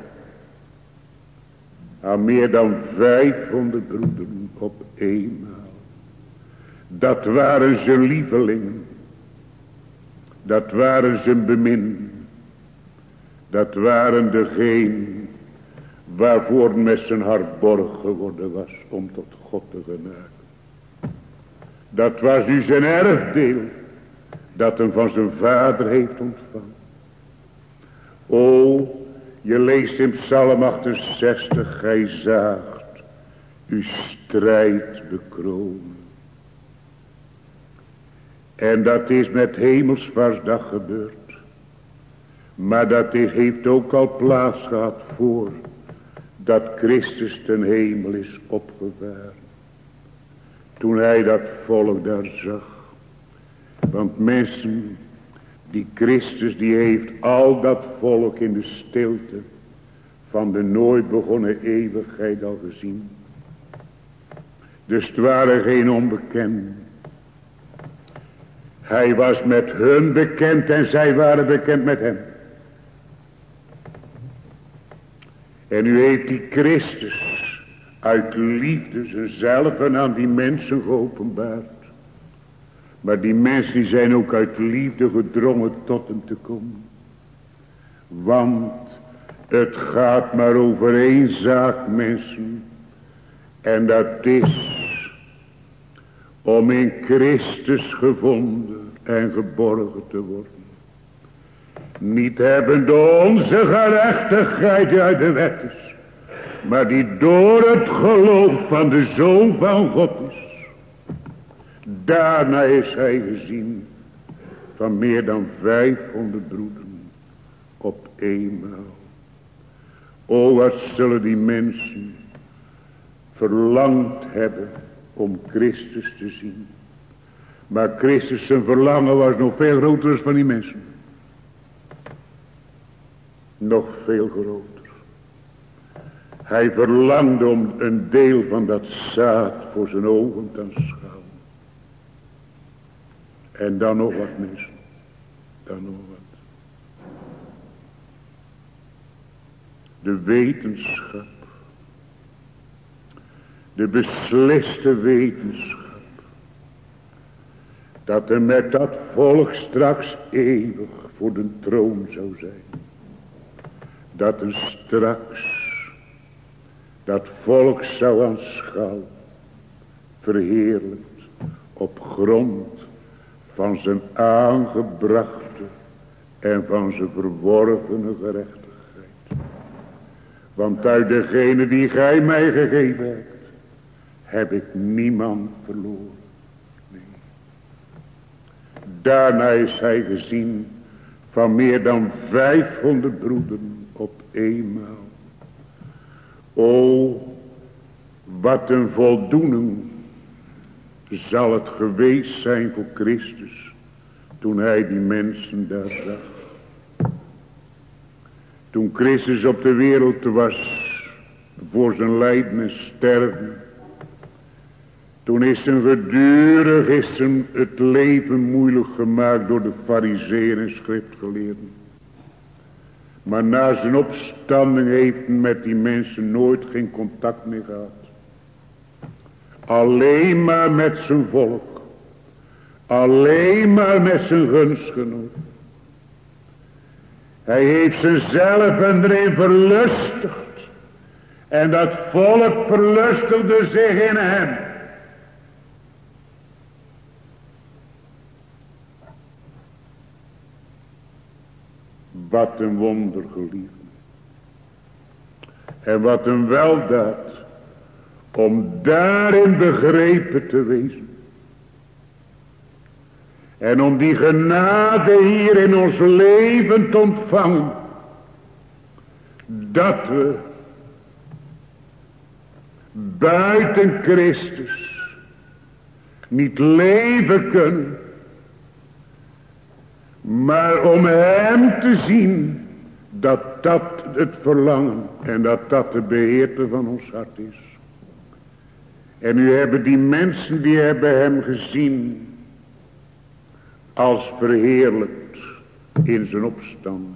Aan meer dan vijfhonderd broederen op eenmaal. Dat waren zijn lievelingen. Dat waren zijn beminden. Dat waren degenen waarvoor met zijn hart borg geworden was om tot God te genaken. Dat was u zijn erfdeel. Dat hem van zijn vader heeft ontvangen. O, je leest in Psalm achtenzestig. Gij zaagt uw strijd bekronen. En dat is met Hemelsvaartsdag gebeurd. Maar dat is, heeft ook al plaats gehad voor dat Christus ten hemel is opgevaren. Toen hij dat volk daar zag. Want mensen, die Christus die heeft al dat volk in de stilte van de nooit begonnen eeuwigheid al gezien. Dus het waren geen onbekenden. Hij was met hun bekend en zij waren bekend met hem. En u heeft die Christus uit liefde zichzelf aan die mensen geopenbaard. Maar die mensen die zijn ook uit liefde gedrongen tot hem te komen. Want het gaat maar over één zaak, mensen. En dat is om in Christus gevonden en geborgen te worden. Niet hebbende onze gerechtigheid die uit de wet is. maar die door het geloof van de Zoon van God is. Daarna is hij gezien van meer dan vijfhonderd broederen op eenmaal. O, wat zullen die mensen verlangd hebben om Christus te zien. Maar Christus zijn verlangen was nog veel groter dan van die mensen. Nog veel groter. Hij verlangde om een deel van dat zaad voor zijn ogen te aanschouwen. En dan nog wat mensen. Dan nog wat. De wetenschap. De besliste wetenschap. Dat er met dat volk straks eeuwig voor de troon zou zijn. Dat er straks dat volk zou aanschouwen. Verheerlijkt op grond van zijn aangebrachte en van zijn verworvene gerechtigheid. Want uit degene die gij mij gegeven hebt, heb ik niemand verloren. Nee. Daarna is hij gezien van meer dan vijfhonderd broederen op eenmaal. O, wat een voldoening zal het geweest zijn voor Christus toen hij die mensen daar zag. Toen Christus op de wereld was voor zijn lijden en sterven. Toen is hem gedurig is hem het leven moeilijk gemaakt door de farizeeën en schriftgeleerden. Maar na zijn opstanding heeft hij met die mensen nooit geen contact meer gehad. Alleen maar met zijn volk. Alleen maar met zijn gunstgenoot. Hij heeft zichzelf erin verlustigd. En dat volk verlustigde zich in hem. Wat een wonder, geliefden. En wat een weldaad. Om daarin begrepen te wezen. En om die genade hier in ons leven te ontvangen. Dat we buiten Christus niet leven kunnen. Maar om hem te zien dat dat het verlangen en dat dat de beheerder van ons hart is. En nu hebben die mensen die hebben hem gezien als verheerlijkt in zijn opstanding.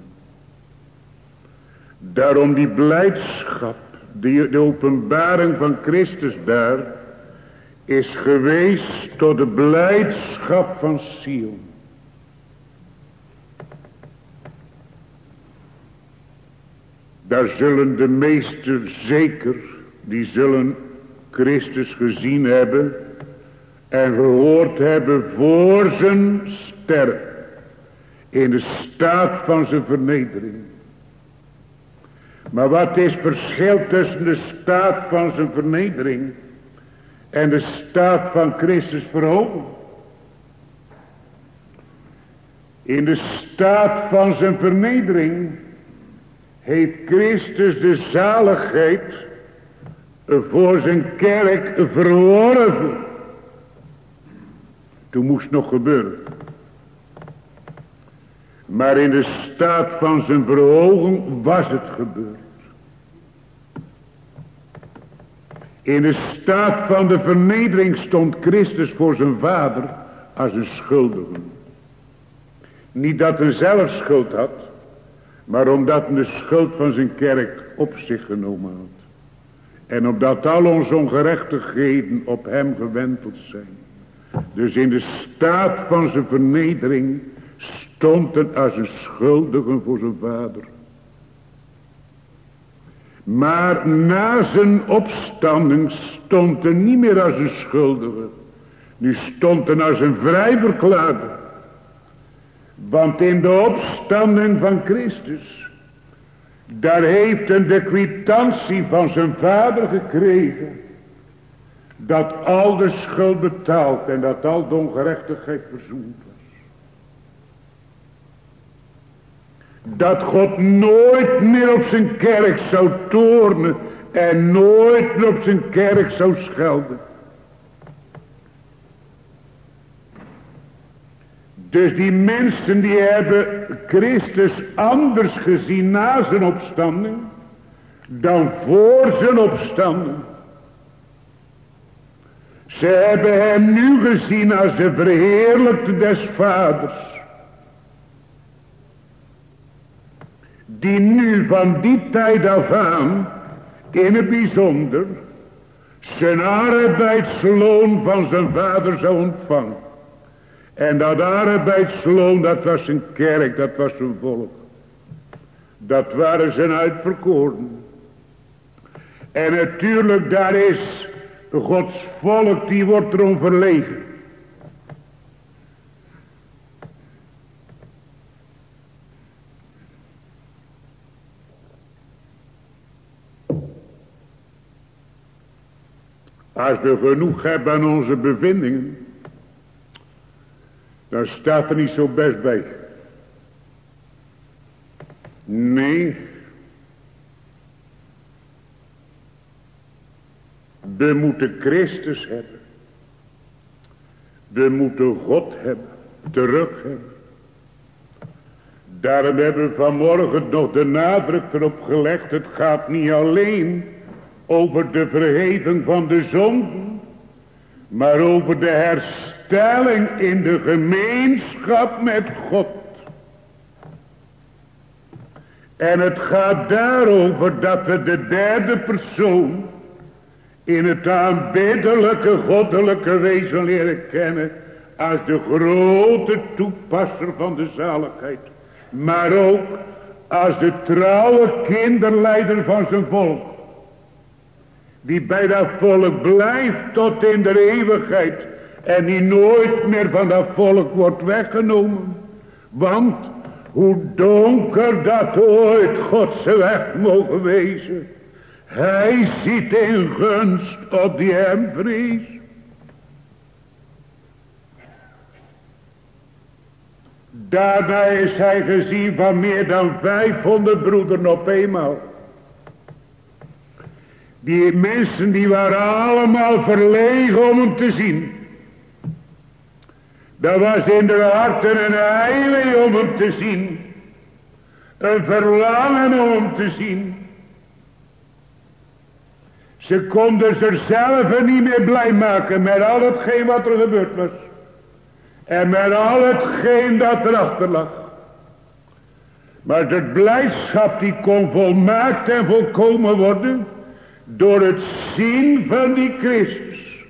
Daarom die blijdschap, die, de openbaring van Christus daar, is geweest tot de blijdschap van Sion. Daar zullen de meesten zeker, die zullen Christus gezien hebben en gehoord hebben voor zijn sterf in de staat van zijn vernedering. Maar wat is het verschil tussen de staat van zijn vernedering en de staat van Christus verhoging? In de staat van zijn vernedering heeft Christus de zaligheid voor zijn kerk verworven. Toen moest het nog gebeuren. Maar in de staat van zijn verhoging was het gebeurd. In de staat van de vernedering stond Christus voor zijn vader als een schuldige. Niet dat hij zelf schuld had, maar omdat hij de schuld van zijn kerk op zich genomen had. En omdat al onze ongerechtigheden op hem gewenteld zijn. Dus in de staat van zijn vernedering stond hij als een schuldige voor zijn vader. Maar na zijn opstanding stond hij niet meer als een schuldige. Nu stond hij als een vrijverklaarder. Want in de opstanding van Christus Daar heeft hij de kwitantie van zijn vader gekregen. Dat al de schuld betaald en dat al de ongerechtigheid verzoend was. Dat God nooit meer op zijn kerk zou toornen en nooit meer op zijn kerk zou schelden. Dus die mensen die hebben Christus anders gezien na zijn opstanding dan voor zijn opstanding. Ze hebben hem nu gezien als de verheerlijkte des vaders. Die nu van die tijd af aan in het bijzonder zijn arbeidsloon van zijn vader zou ontvangen. En dat arbeidsloon, dat was zijn kerk, dat was zijn volk. Dat waren zijn uitverkorenen. En natuurlijk, daar is Gods volk, die wordt erom verlegen. Als we genoeg hebben aan onze bevindingen, dan staat er niet zo best bij. Nee. We moeten Christus hebben. We moeten God hebben. Terug hebben. Daarom hebben we vanmorgen nog de nadruk erop gelegd. Het gaat niet alleen over de vergeving van de zonden, maar over de herstelling in de gemeenschap met God. En het gaat daarover dat we de derde persoon in het aanbiddelijke goddelijke wezen leren kennen als de grote toepasser van de zaligheid. Maar ook als de trouwe kinderleider van zijn volk. Die bij dat volk blijft tot in de eeuwigheid. En die nooit meer van dat volk wordt weggenomen. Want hoe donker dat ooit Gods weg mogen wezen. Hij ziet in gunst op die hem vreest. Daarna is hij gezien van meer dan vijfhonderd broederen op eenmaal. Die mensen die waren allemaal verlegen om hem te zien. Dat was in de harten een heimwee om hem te zien. Een verlangen om hem te zien. Ze konden zichzelf niet meer blij maken met al hetgeen wat er gebeurd was. En met al hetgeen dat erachter lag. Maar de blijdschap die kon volmaakt en volkomen worden door het zien van die Christus.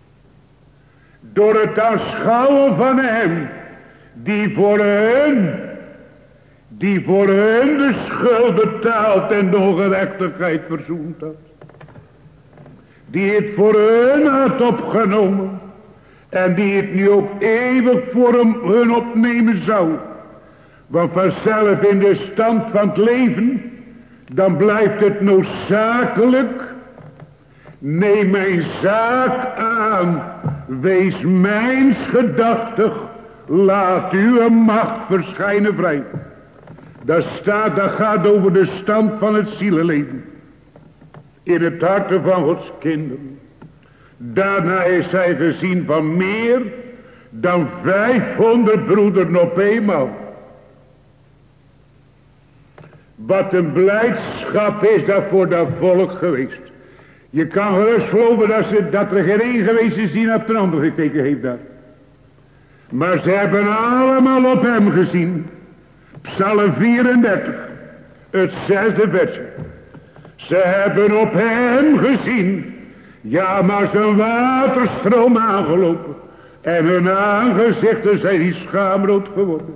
Door het aanschouwen van hem die voor hun, die voor hun de schuld betaald en de ongerechtigheid verzoend had. Die het voor hun had opgenomen. En die het nu ook eeuwig voor hem, hun opnemen zou. Want vanzelf in de stand van het leven, dan blijft het noodzakelijk. Neem mijn zaak aan, wees mijns gedachtig, laat uw macht verschijnen vrij. Dat staat, dat gaat over de stand van het zielenleven. In het harte van Gods kinderen. Daarna is hij gezien van meer dan vijfhonderd broederen op eenmaal. Wat een blijdschap is dat voor dat volk geweest. Je kan gerust geloven dat, ze, dat er geen één geweest is die naar de ander gekeken heeft daar. Maar ze hebben allemaal op hem gezien. Psalm vierendertig, het zesde versje. Ze hebben op hem gezien. Ja, maar zijn waterstroom aangelopen. En hun aangezichten zijn die schaamrood geworden.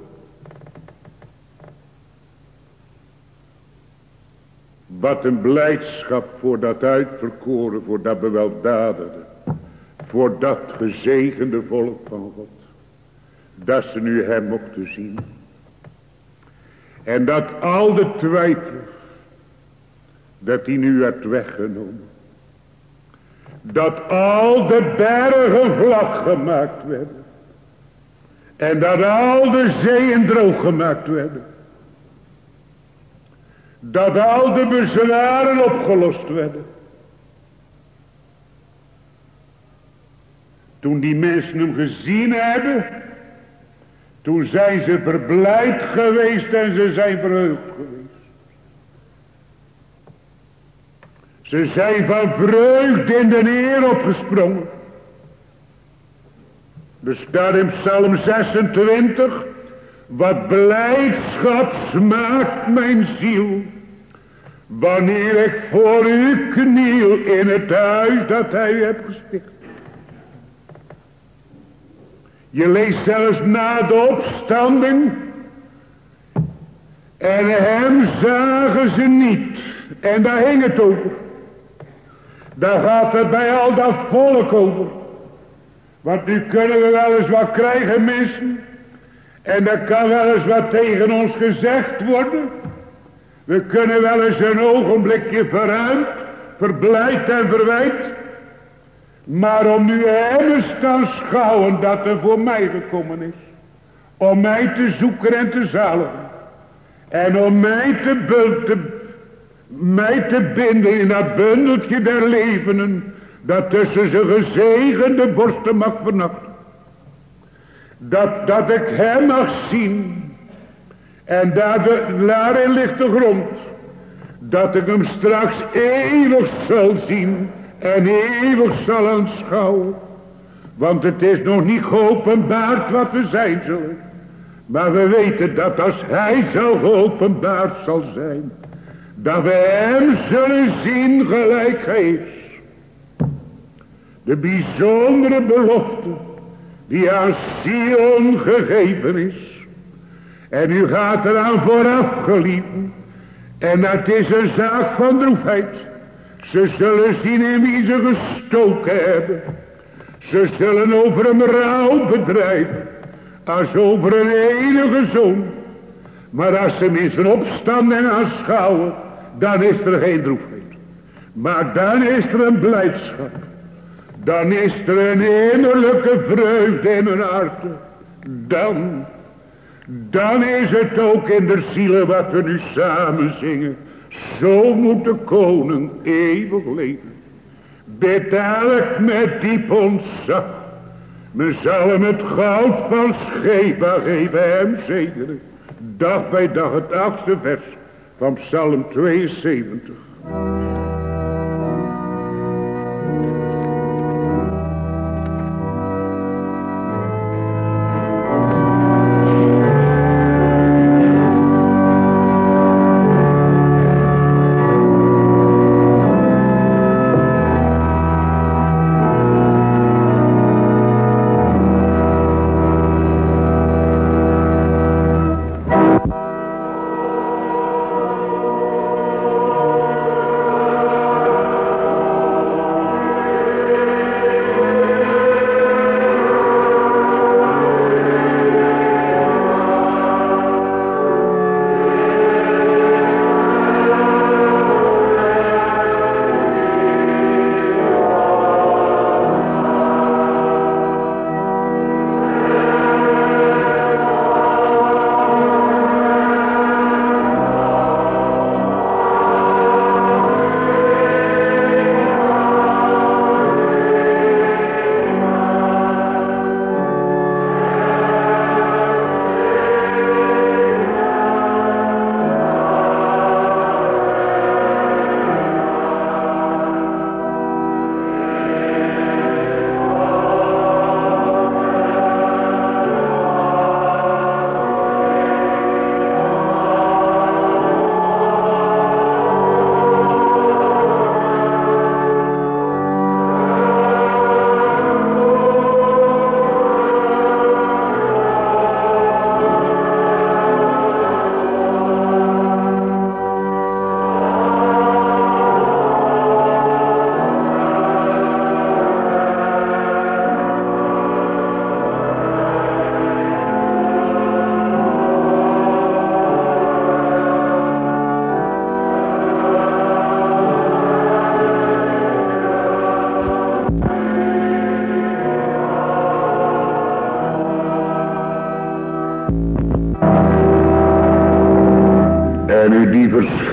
Wat een blijdschap voor dat uitverkoren, voor dat beweldadigde. Voor dat gezegende volk van God. Dat ze nu hem mochten zien. En dat al de twijfel dat hij nu had weggenomen. Dat al de bergen vlak gemaakt werden. En dat al de zeeën droog gemaakt werden. Dat al de bezwaren opgelost werden. Toen die mensen hem gezien hebben. Toen zijn ze verblijd geweest en ze zijn verheugd geweest. Ze zijn van vreugde in de Heer opgesprongen. Er staat in Psalm zesentwintig. Wat blijdschap smaakt mijn ziel. Wanneer ik voor u kniel in het huis dat hij u hebt gesticht. Je leest zelfs na de opstanding. En hem zagen ze niet. En daar hing het over. Daar gaat het bij al dat volk over. Want nu kunnen we wel eens wat krijgen, mensen. En er kan wel eens wat tegen ons gezegd worden. We kunnen wel eens een ogenblikje verruimd, verblijd en verwijt. Maar om nu hem eens te aanschouwen dat er voor mij gekomen is. Om mij te zoeken en te zaligen. En om mij te, te, mij te binden in dat bundeltje der levenden. Dat tussen zijn gezegende borsten mag vernachten. Dat, dat ik hem mag zien. En dat de, daarin ligt de grond. Dat ik hem straks eeuwig zal zien. En eeuwig zal aanschouwen. Want het is nog niet geopenbaard wat we zijn zullen. Maar we weten dat als hij zal geopenbaard zal zijn. Dat we hem zullen zien gelijk hij is. De bijzondere belofte. Die aan Sion gegeven is. En u gaat eraan vooraf geliefden. En dat is een zaak van droefheid. Ze zullen zien in wie ze gestoken hebben. Ze zullen over hem rouw bedrijven. Als over een enige zoon. Maar als ze hem in zijn opstanding aanschouwen. Dan is er geen droefheid. Maar dan is er een blijdschap. Dan is er een innerlijke vreugde in hun harten. Dan. Dan is het ook in de zielen wat we nu samen zingen. Zo moet de koning eeuwig leven. Bid elk met diep ontzag. Men zal hem het goud van Scheba geven, hem zegenen. Dag bij dag het achtste vers van Psalm tweeënzeventig.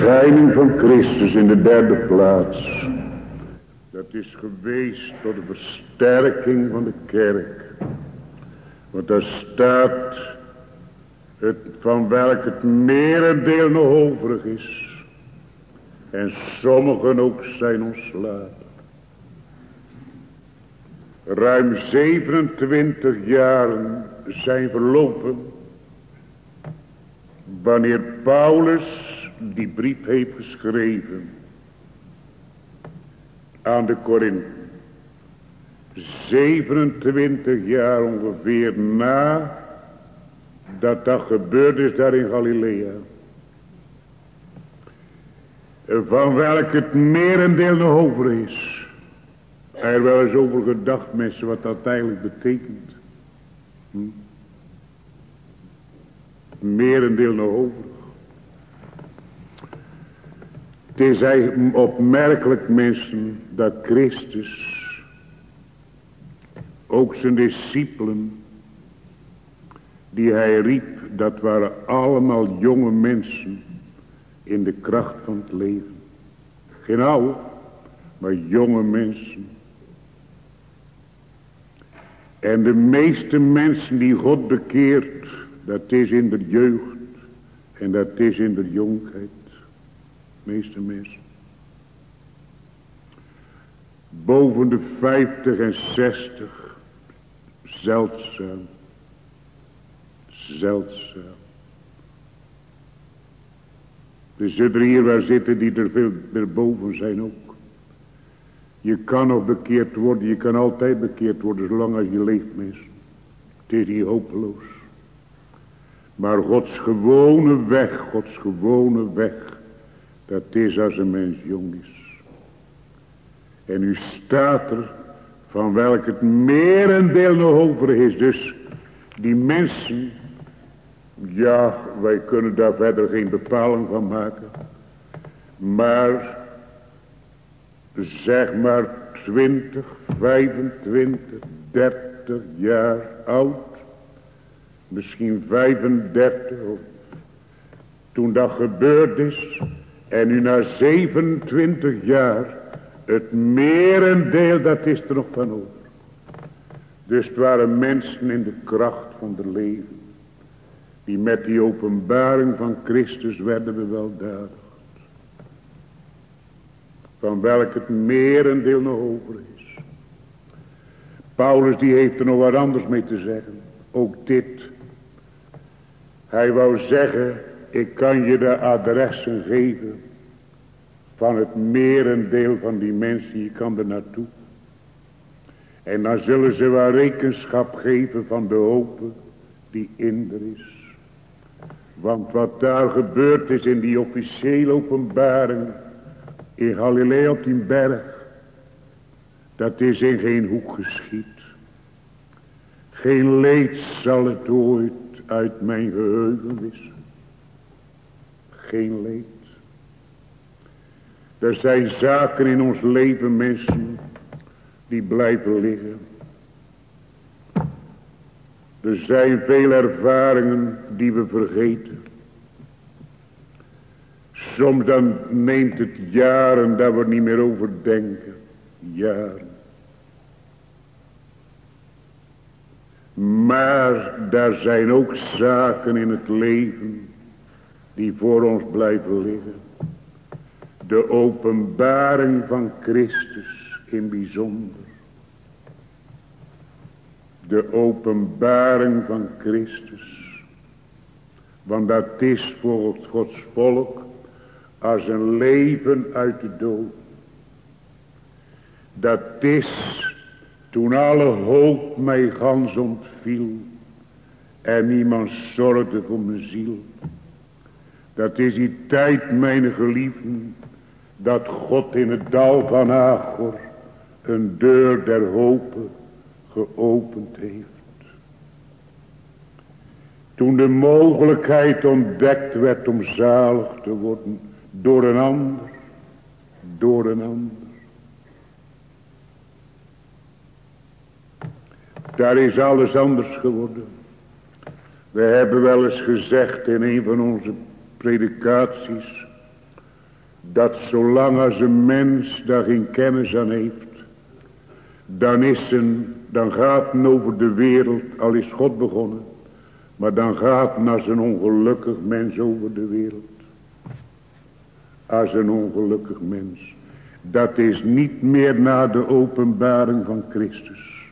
verschijning van Christus in de derde plaats. Dat is geweest tot de versterking van de kerk. Want daar staat het, van welk het merendeel nog overig is. En sommigen ook zijn ontslapen. Ruim zevenentwintig jaren zijn verlopen. Wanneer Paulus die brief heeft geschreven aan de Korinthe. zevenentwintig jaar ongeveer na dat dat gebeurd is daar in Galilea. Van welk het merendeel nog over is. Er wel eens over gedacht, mensen, wat dat eigenlijk betekent. Hm? Merendeel nog over. Het is eigenlijk opmerkelijk, mensen, dat Christus ook zijn discipelen die hij riep, dat waren allemaal jonge mensen in de kracht van het leven. Geen oude, maar jonge mensen. En de meeste mensen die God bekeert, dat is in de jeugd en dat is in de jonkheid. De meeste mensen. Boven de vijftig en zestig. Zeldzaam. Zeldzaam. Er zullen hier wel zitten die er veel erboven zijn ook. Je kan nog bekeerd worden. Je kan altijd bekeerd worden zolang als je leeft, mensen. Het is niet hopeloos. Maar Gods gewone weg. Gods gewone weg. Dat is als een mens jong is. En nu staat er van welk het merendeel nog over is. Dus die mensen. Ja, wij kunnen daar verder geen bepaling van maken. Maar zeg maar twintig, vijfentwintig, dertig jaar oud. Misschien vijfendertig. Toen dat gebeurd is. En nu na zevenentwintig jaar. Het merendeel, dat is er nog van over. Dus het waren mensen in de kracht van het leven. Die met die openbaring van Christus werden beweldadigd. Van welk het merendeel nog over is. Paulus die heeft er nog wat anders mee te zeggen. Ook dit. Hij wou zeggen, ik kan je de adressen geven. Van het merendeel van die mensen, je kan er naartoe. En dan zullen ze wel rekenschap geven van de hoop die in er is. Want wat daar gebeurd is in die officiële openbaring in Galilea op die berg, dat is in geen hoek geschied. Geen leed zal het ooit uit mijn geheugen wissen. Geen leed. Er zijn zaken in ons leven, mensen, die blijven liggen. Er zijn veel ervaringen die we vergeten. Soms dan neemt het jaren dat we er niet meer over denken. Jaren. Maar daar zijn ook zaken in het leven die voor ons blijven liggen. De openbaring van Christus in bijzonder. De openbaring van Christus. Want dat is voor Gods volk als een leven uit de dood. Dat is toen alle hoop mij gans ontviel en niemand zorgde voor mijn ziel. Dat is die tijd, mijn geliefden, dat God in het dal van Achor een deur der hope geopend heeft. Toen de mogelijkheid ontdekt werd om zalig te worden door een ander, door een ander. Daar is alles anders geworden. We hebben wel eens gezegd in een van onze predikaties, dat zolang als een mens daar geen kennis aan heeft, dan is een, dan gaat het over de wereld, al is God begonnen, maar dan gaat het als een ongelukkig mens over de wereld. Als een ongelukkig mens. Dat is niet meer na de openbaring van Christus.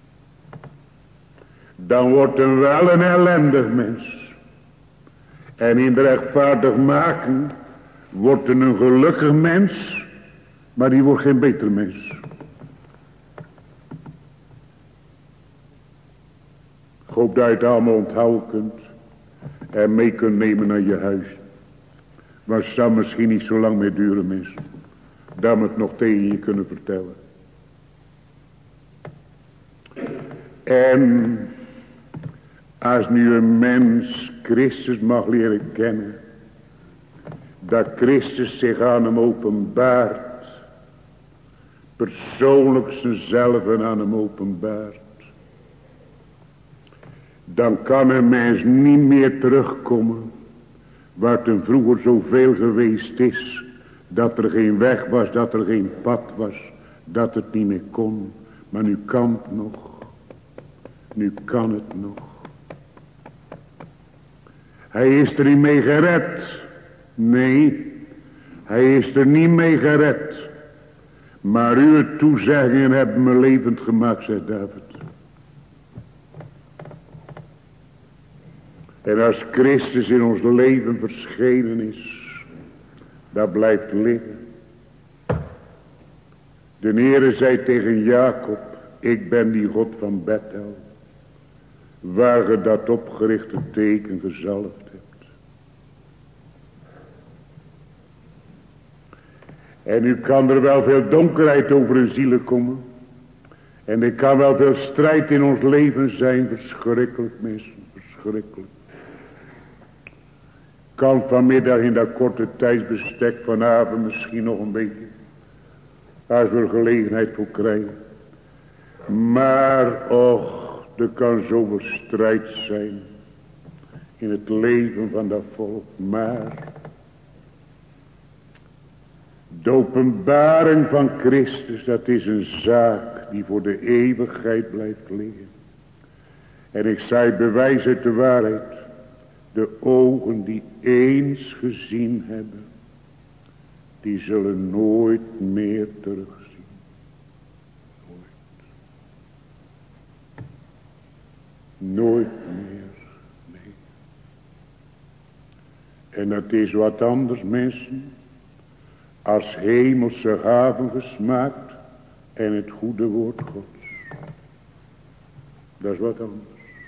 Dan wordt een wel een ellendig mens. En in de rechtvaardigmaking wordt een, een gelukkig mens, maar die wordt geen beter mens. Ik hoop dat je het allemaal onthouden kunt en mee kunt nemen naar je huis. Maar het zal misschien niet zo lang meer duren, mensen. Dat we het nog tegen je kunnen vertellen. En als nu een mens Christus mag leren kennen, dat Christus zich aan hem openbaart, persoonlijk zichzelf aan hem openbaart, dan kan een mens niet meer terugkomen waar het hem vroeger zoveel geweest is, dat er geen weg was, dat er geen pad was, dat het niet meer kon. Maar nu kan het nog. Nu kan het nog. Hij is er niet mee gered. Nee, hij is er niet mee gered. Maar uw toezeggingen hebben me levend gemaakt, zegt David. En als Christus in ons leven verschenen is, dat blijft liggen. De Heere zei tegen Jacob, ik ben die God van Bethel, waar ge dat opgerichte teken gezalfd hebt. En nu kan er wel veel donkerheid over een zielen komen. En er kan wel veel strijd in ons leven zijn, verschrikkelijk mensen, verschrikkelijk. Kan vanmiddag in dat korte tijdsbestek vanavond misschien nog een beetje, als we er gelegenheid voor krijgen. Maar och, er kan zoveel strijd zijn in het leven van dat volk. Maar de openbaring van Christus, dat is een zaak die voor de eeuwigheid blijft liggen. En ik zei bewijs uit de waarheid. De ogen die eens gezien hebben, die zullen nooit meer terugzien. Nooit. Nooit meer. Nee. En dat is wat anders, mensen, als hemelse gaven gesmaakt en het goede woord Gods. Dat is wat anders.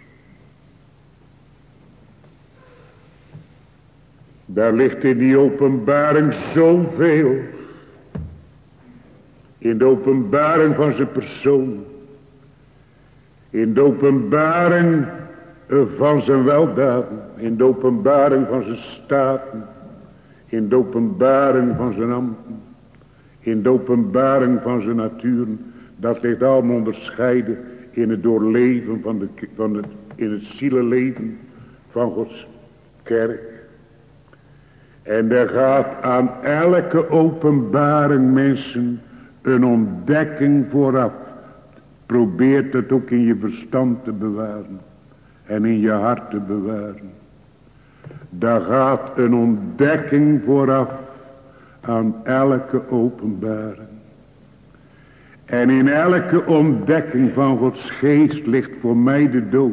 Daar ligt in die openbaring zoveel. In de openbaring van zijn persoon. In de openbaring van zijn weldaden. In de openbaring van zijn staten. In de openbaring van zijn ambten. In de openbaring van zijn naturen. Dat ligt allemaal onderscheiden in het doorleven van, de, van het, in het zielenleven van Gods kerk. En er gaat aan elke openbaring, mensen, een ontdekking vooraf. Probeer het ook in je verstand te bewaren. En in je hart te bewaren. Daar gaat een ontdekking vooraf aan elke openbaring. En in elke ontdekking van Gods geest ligt voor mij de dood.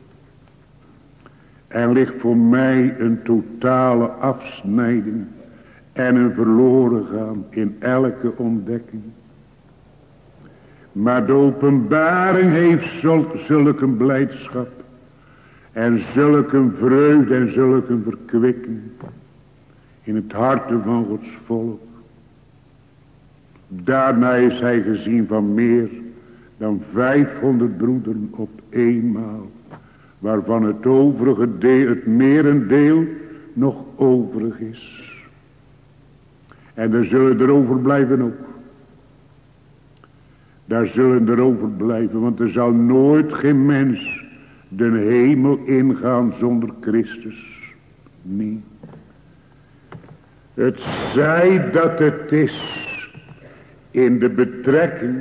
En ligt voor mij een totale afsnijding en een verloren gaan in elke ontdekking. Maar de openbaring heeft zulk, zulk een blijdschap en zulk een vreugde en zulk een verkwikking in het hart van Gods volk. Daarna is hij gezien van meer dan vijfhonderd broederen op eenmaal. Waarvan het overige deel, het merendeel, nog overig is. En er zullen er overblijven ook. Daar zullen er overblijven, want er zal nooit geen mens de hemel ingaan zonder Christus. Niet. Het zij dat het is in de betrekking.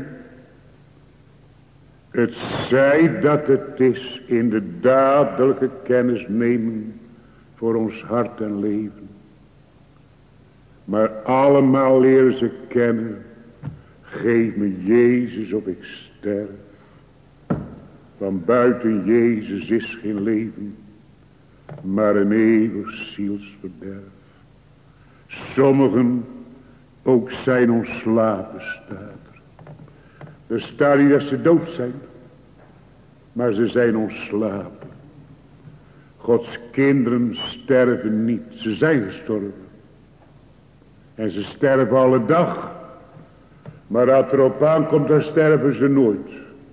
Het zij dat het is in de dadelijke kennisneming voor ons hart en leven. Maar allemaal leren ze kennen. Geef me Jezus of ik sterf. Van buiten Jezus is geen leven, maar een eeuwig zielsverderf. Sommigen ook zijn ontslapen, staat er. Er staat niet dat ze dood zijn, maar ze zijn ontslapen. Gods kinderen sterven niet, ze zijn gestorven. En ze sterven alle dag. Maar als het erop aankomt, dan sterven ze nooit.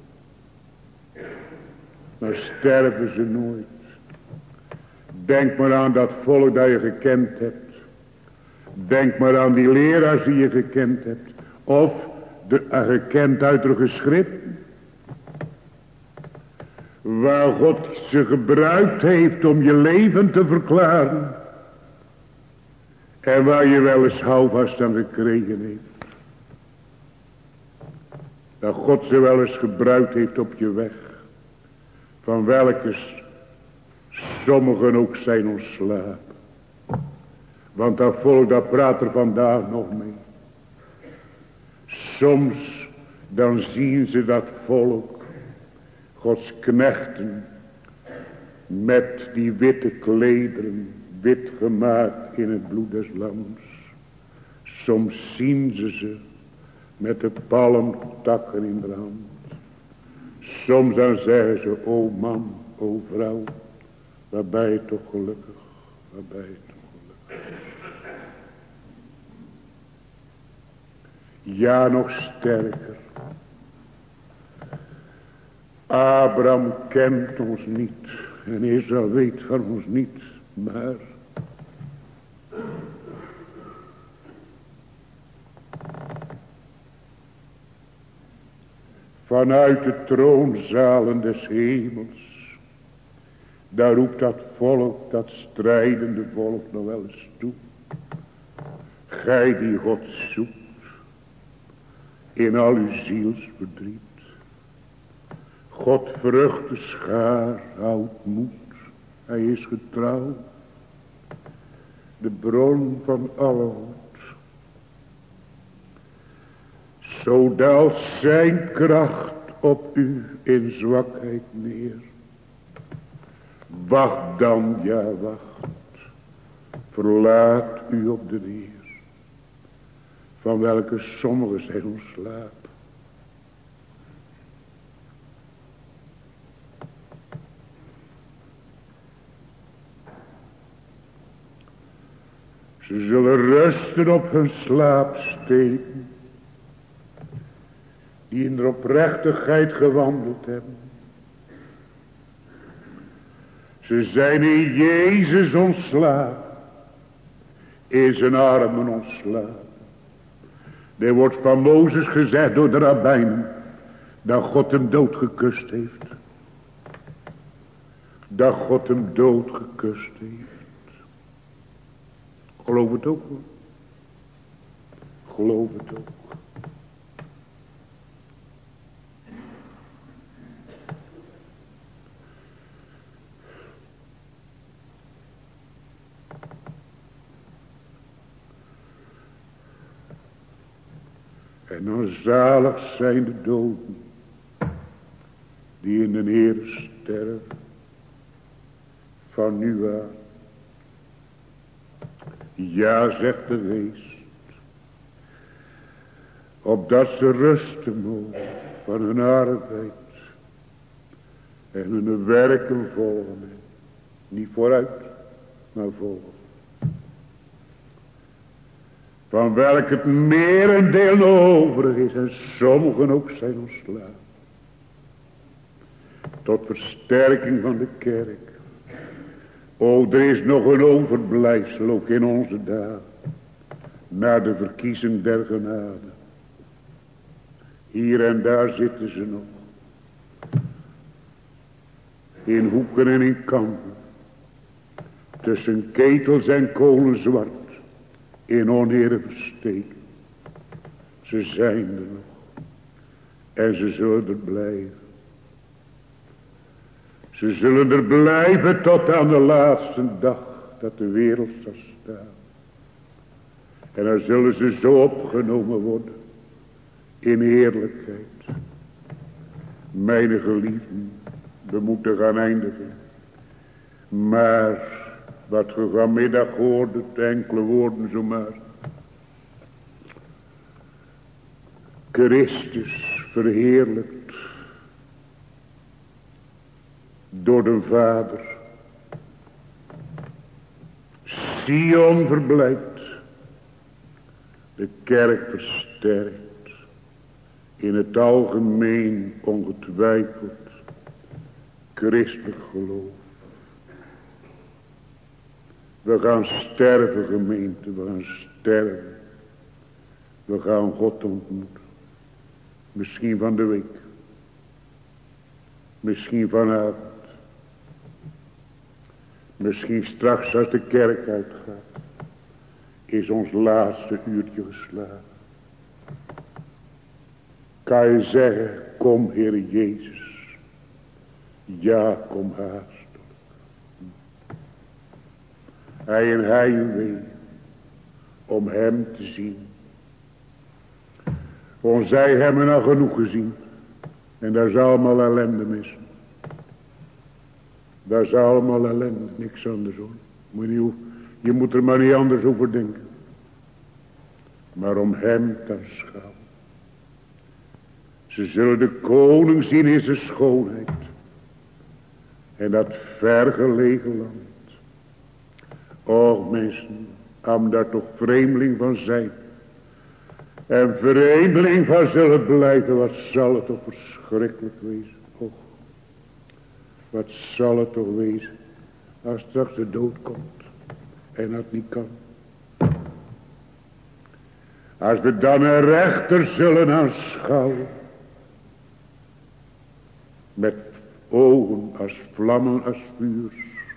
Maar sterven ze nooit. Denk maar aan dat volk dat je gekend hebt. Denk maar aan die leraars die je gekend hebt. Of de, uh, gekend uit de geschriften. Waar God ze gebruikt heeft om je leven te verklaren. En waar je wel eens houvast aan gekregen heeft. Dat God ze wel eens gebruikt heeft op je weg. Van welke sommigen ook zijn ontslapen. Want dat volk dat praat er vandaag nog mee. Soms dan zien ze dat volk. Gods knechten. Met die witte klederen. Wit gemaakt in het bloed des lams. Soms zien ze ze. Met de palmtakken in de hand. Soms dan zeggen ze, o man, o vrouw, waar ben je toch gelukkig, waar ben je toch gelukkig. Ja, nog sterker. Abraham kent ons niet en Israël weet van ons niet, maar vanuit de troonzalen des hemels, daar roept dat volk, dat strijdende volk nog wel eens toe. Gij die God zoekt, in al uw zielsverdriet. God vrucht de schaar, houdt moed, hij is getrouw. De bron van alle hoed. Zo daalt zijn kracht op u in zwakheid neer. Wacht dan, ja wacht. Verlaat u op de neer. Van welke sommigen zijn ontslapen. Ze zullen rusten op hun slaapsteden. Die in de oprechtigheid gewandeld hebben. Ze zijn in Jezus ontslapen. In zijn armen ontslapen. Er wordt van Mozes gezegd door de rabbijnen. Dat God hem doodgekust heeft. Dat God hem doodgekust heeft. Geloof het ook hoor. Geloof het ook. En dan zalig zijn de doden. Die in de Heere sterven. Van nu aan. Ja, zegt de geest. Opdat ze rusten mogen van hun arbeid. En hun werken volgen. Niet vooruit, maar volgen. Van welk het merendeel overig is. En sommigen ook zijn ontslapen. Tot versterking van de kerk. O, er is nog een overblijfsel ook in onze dagen. Na de verkiezing der genade. Hier en daar zitten ze nog. In hoeken en in kampen. Tussen ketels en kolen zwart. in onere versteken. Ze zijn er nog. En ze zullen er blijven. Ze zullen er blijven tot aan de laatste dag dat de wereld zal staan. En dan zullen ze zo opgenomen worden in heerlijkheid. Mijn geliefden, we moeten gaan eindigen. Maar wat ge vanmiddag hoorde, enkele woorden zomaar. Christus verheerlijkt door de Vader. Sion verblijdt. De kerk versterkt. In het algemeen ongetwijfeld christelijk geloof. We gaan sterven, gemeente, we gaan sterven. We gaan God ontmoeten. Misschien van de week. Misschien vanavond. Misschien straks als de kerk uitgaat. Is ons laatste uurtje geslagen. Kan je zeggen, kom Heer Jezus. Ja, kom haastelijk. Hij en hij een wee. Om hem te zien. Want zij hebben al genoeg gezien. En daar is allemaal ellende missen. Daar is allemaal ellende. Niks anders hoor. Moet je, niet, je moet er maar niet anders over denken. Maar om hem te aanschouwen. Ze zullen de koning zien in zijn schoonheid. En dat vergelegen land. Och mensen, am daar toch vreemdeling van zijn. En vreemdeling van zullen blijven, wat zal het toch verschrikkelijk wezen. Och, wat zal het toch wezen. Als straks de dood komt. En dat niet kan. Als we dan een rechter zullen aanschouwen. Met ogen als vlammen als vuurs.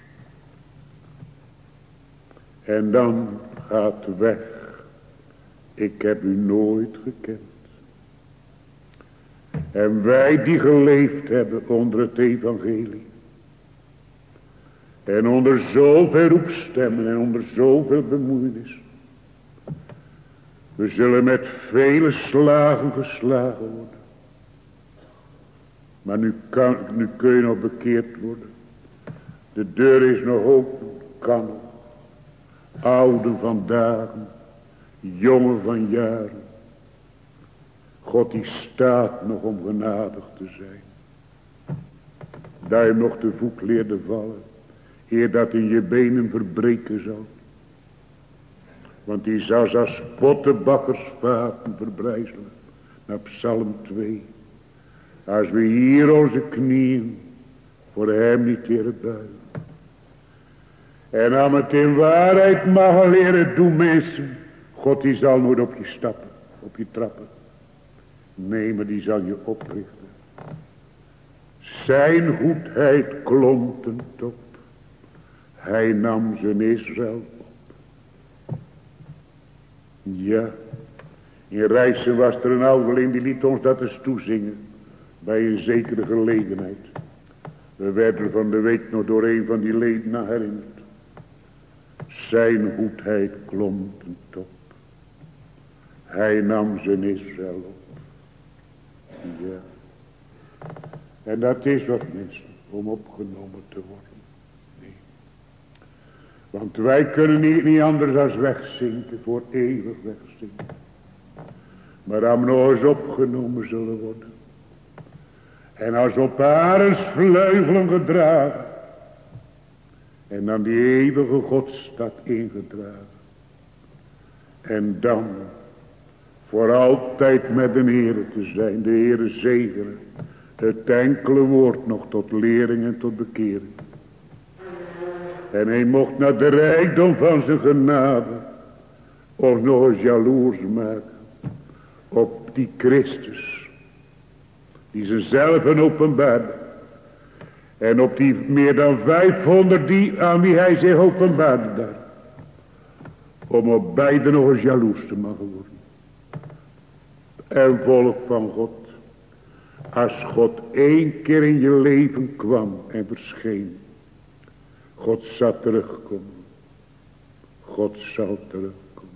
En dan gaat weg. Ik heb u nooit gekend. En wij die geleefd hebben onder het evangelie. En onder zoveel roepstemmen en onder zoveel bemoeienis. We zullen met vele slagen geslagen worden. Maar nu, kan, nu kun je nog bekeerd worden. De deur is nog open. Kan nog. Ouden van dagen. Jongen van jaren. God die staat nog om genadig te zijn. Dat je nog de voet leerde vallen. Eer dat in je benen verbreken zal. Want die zou als pottebakkersvaten verbrijzelen. Naar Psalm twee. Als we hier onze knieën voor hem niet leren buigen. En aan het in waarheid mag leren doen mensen. God die zal nooit op je stappen, op je trappen. Nee, maar die zal je oprichten. Zijn goedheid klom ten top. Hij nam zijn Israël op. Ja, in Rijssen was er een ouderling die liet ons dat eens toezingen. Bij een zekere gelegenheid. We werden van de week nog door een van die leden aan herinnerd. Zijn goedheid klom ten top. Hij nam zijn Israël op. Ja. En dat is wat mensen, om opgenomen te worden. Nee. Want wij kunnen niet, niet anders als wegzinken, voor eeuwig wegzinken. Maar aan nog eens opgenomen zullen worden. En als op Arends vleugelen gedragen. En dan die eeuwige Godstad ingedragen. En dan voor altijd met de Heere te zijn. De Heere zegenen. Het enkele woord nog tot lering en tot bekering. En hij mocht naar de rijkdom van zijn genade. Ons nog eens jaloers maken. Op die Christus. Die zichzelf openbaarde. En op die meer dan vijfhonderd die, aan wie hij zich openbaarde daar. om op beide nog eens jaloers te mogen worden. En volk van God, als God één keer in je leven kwam en verscheen, God zal terugkomen. God zal terugkomen.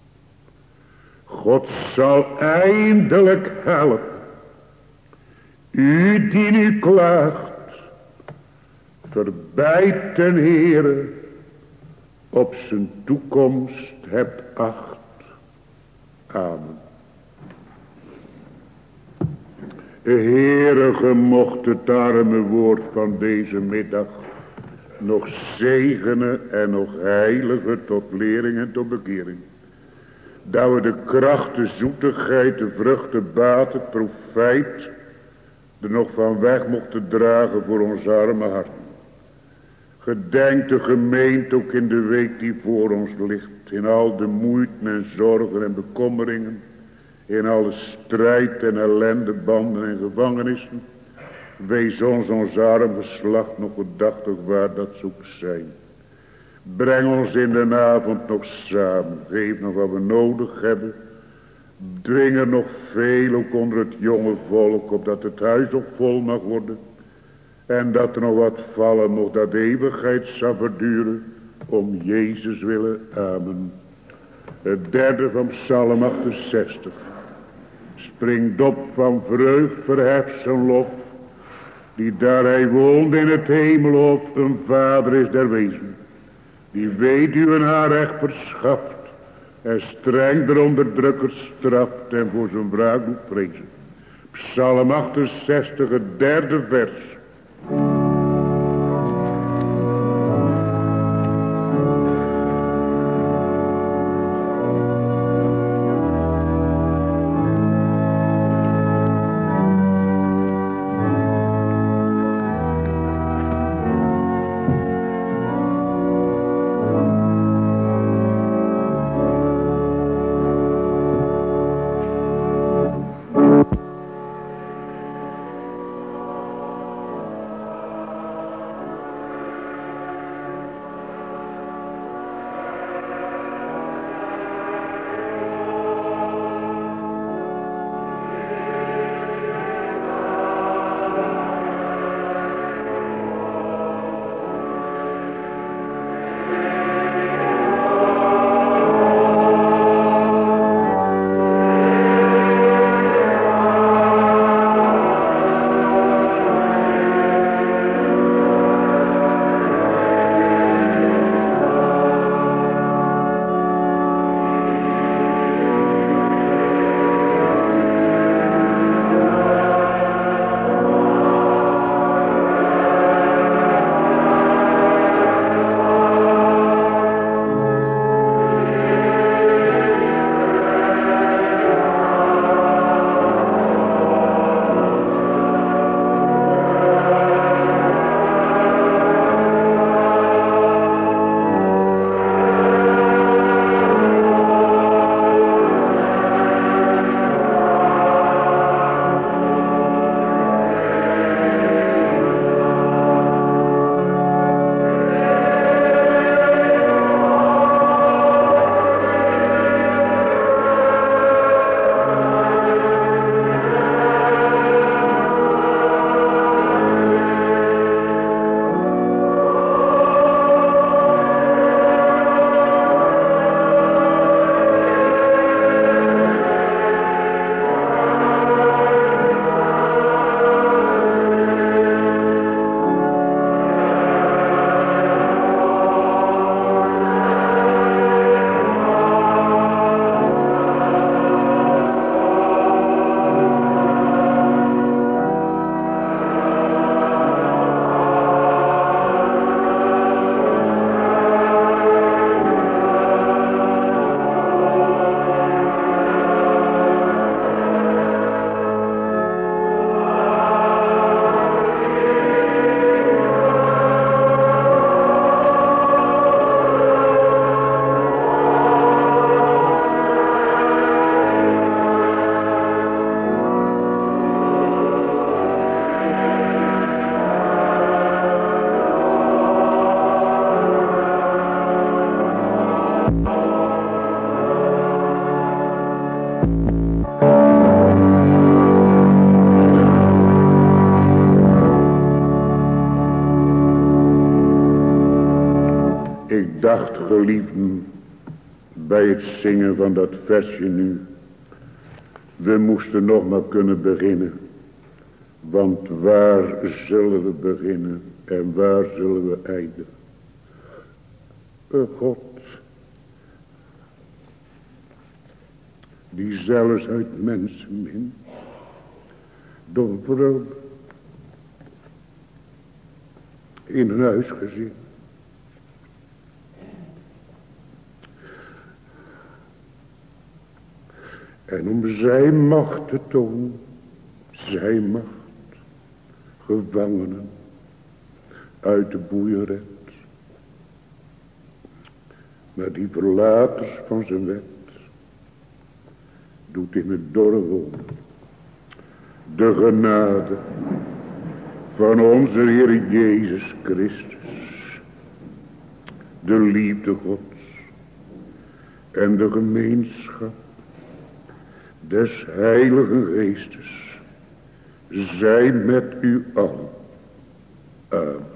God zal eindelijk helpen. U die nu klaagt, verbijt ten Heere, op zijn toekomst hebt acht. Amen. Heere, ge mocht het arme woord van deze middag nog zegenen en nog heiligen tot lering en tot bekering. Dat we de kracht, de zoetigheid, de vrucht, de baat, het profijt er nog van weg mochten dragen voor ons arme harten. Gedenk de gemeente ook in de week die voor ons ligt, in al de moeite en zorgen en bekommeringen, in alle strijd en ellende, banden en gevangenissen. Wees ons, ons arm geslacht, nog gedachtig waar dat zoek zijn. Breng ons in de avond nog samen. Geef nog wat we nodig hebben. Dwing er nog veel, ook onder het jonge volk, opdat het huis ook vol mag worden. En dat er nog wat vallen, nog dat eeuwigheid zal verduren. Om Jezus willen. Amen. Het derde van Psalm achtenzestig. Springt op van vreugd, verheft zijn lof. Die daar hij woont in het hemelhof, een vader is der wezen. Die weduwen haar recht verschaft. En streng de onderdrukkers straft en voor zijn wraak doet vrezen. Psalm achtenzestig, het derde vers. Ik dacht, geliefden, bij het zingen van dat versje nu, we moesten nog maar kunnen beginnen. Want waar zullen we beginnen en waar zullen we eindigen? Een God, die zelfs uit mensen min, door vrouw in een huisgezin, en om zijn macht te tonen, zijn macht, gevangenen uit de boeien redt. Maar die verlaters van zijn wet doet in het dorre wonen de genade van onze Heer Jezus Christus, de liefde Gods en de gemeenschap des Heiligen Geestes zij met u allen. Amen.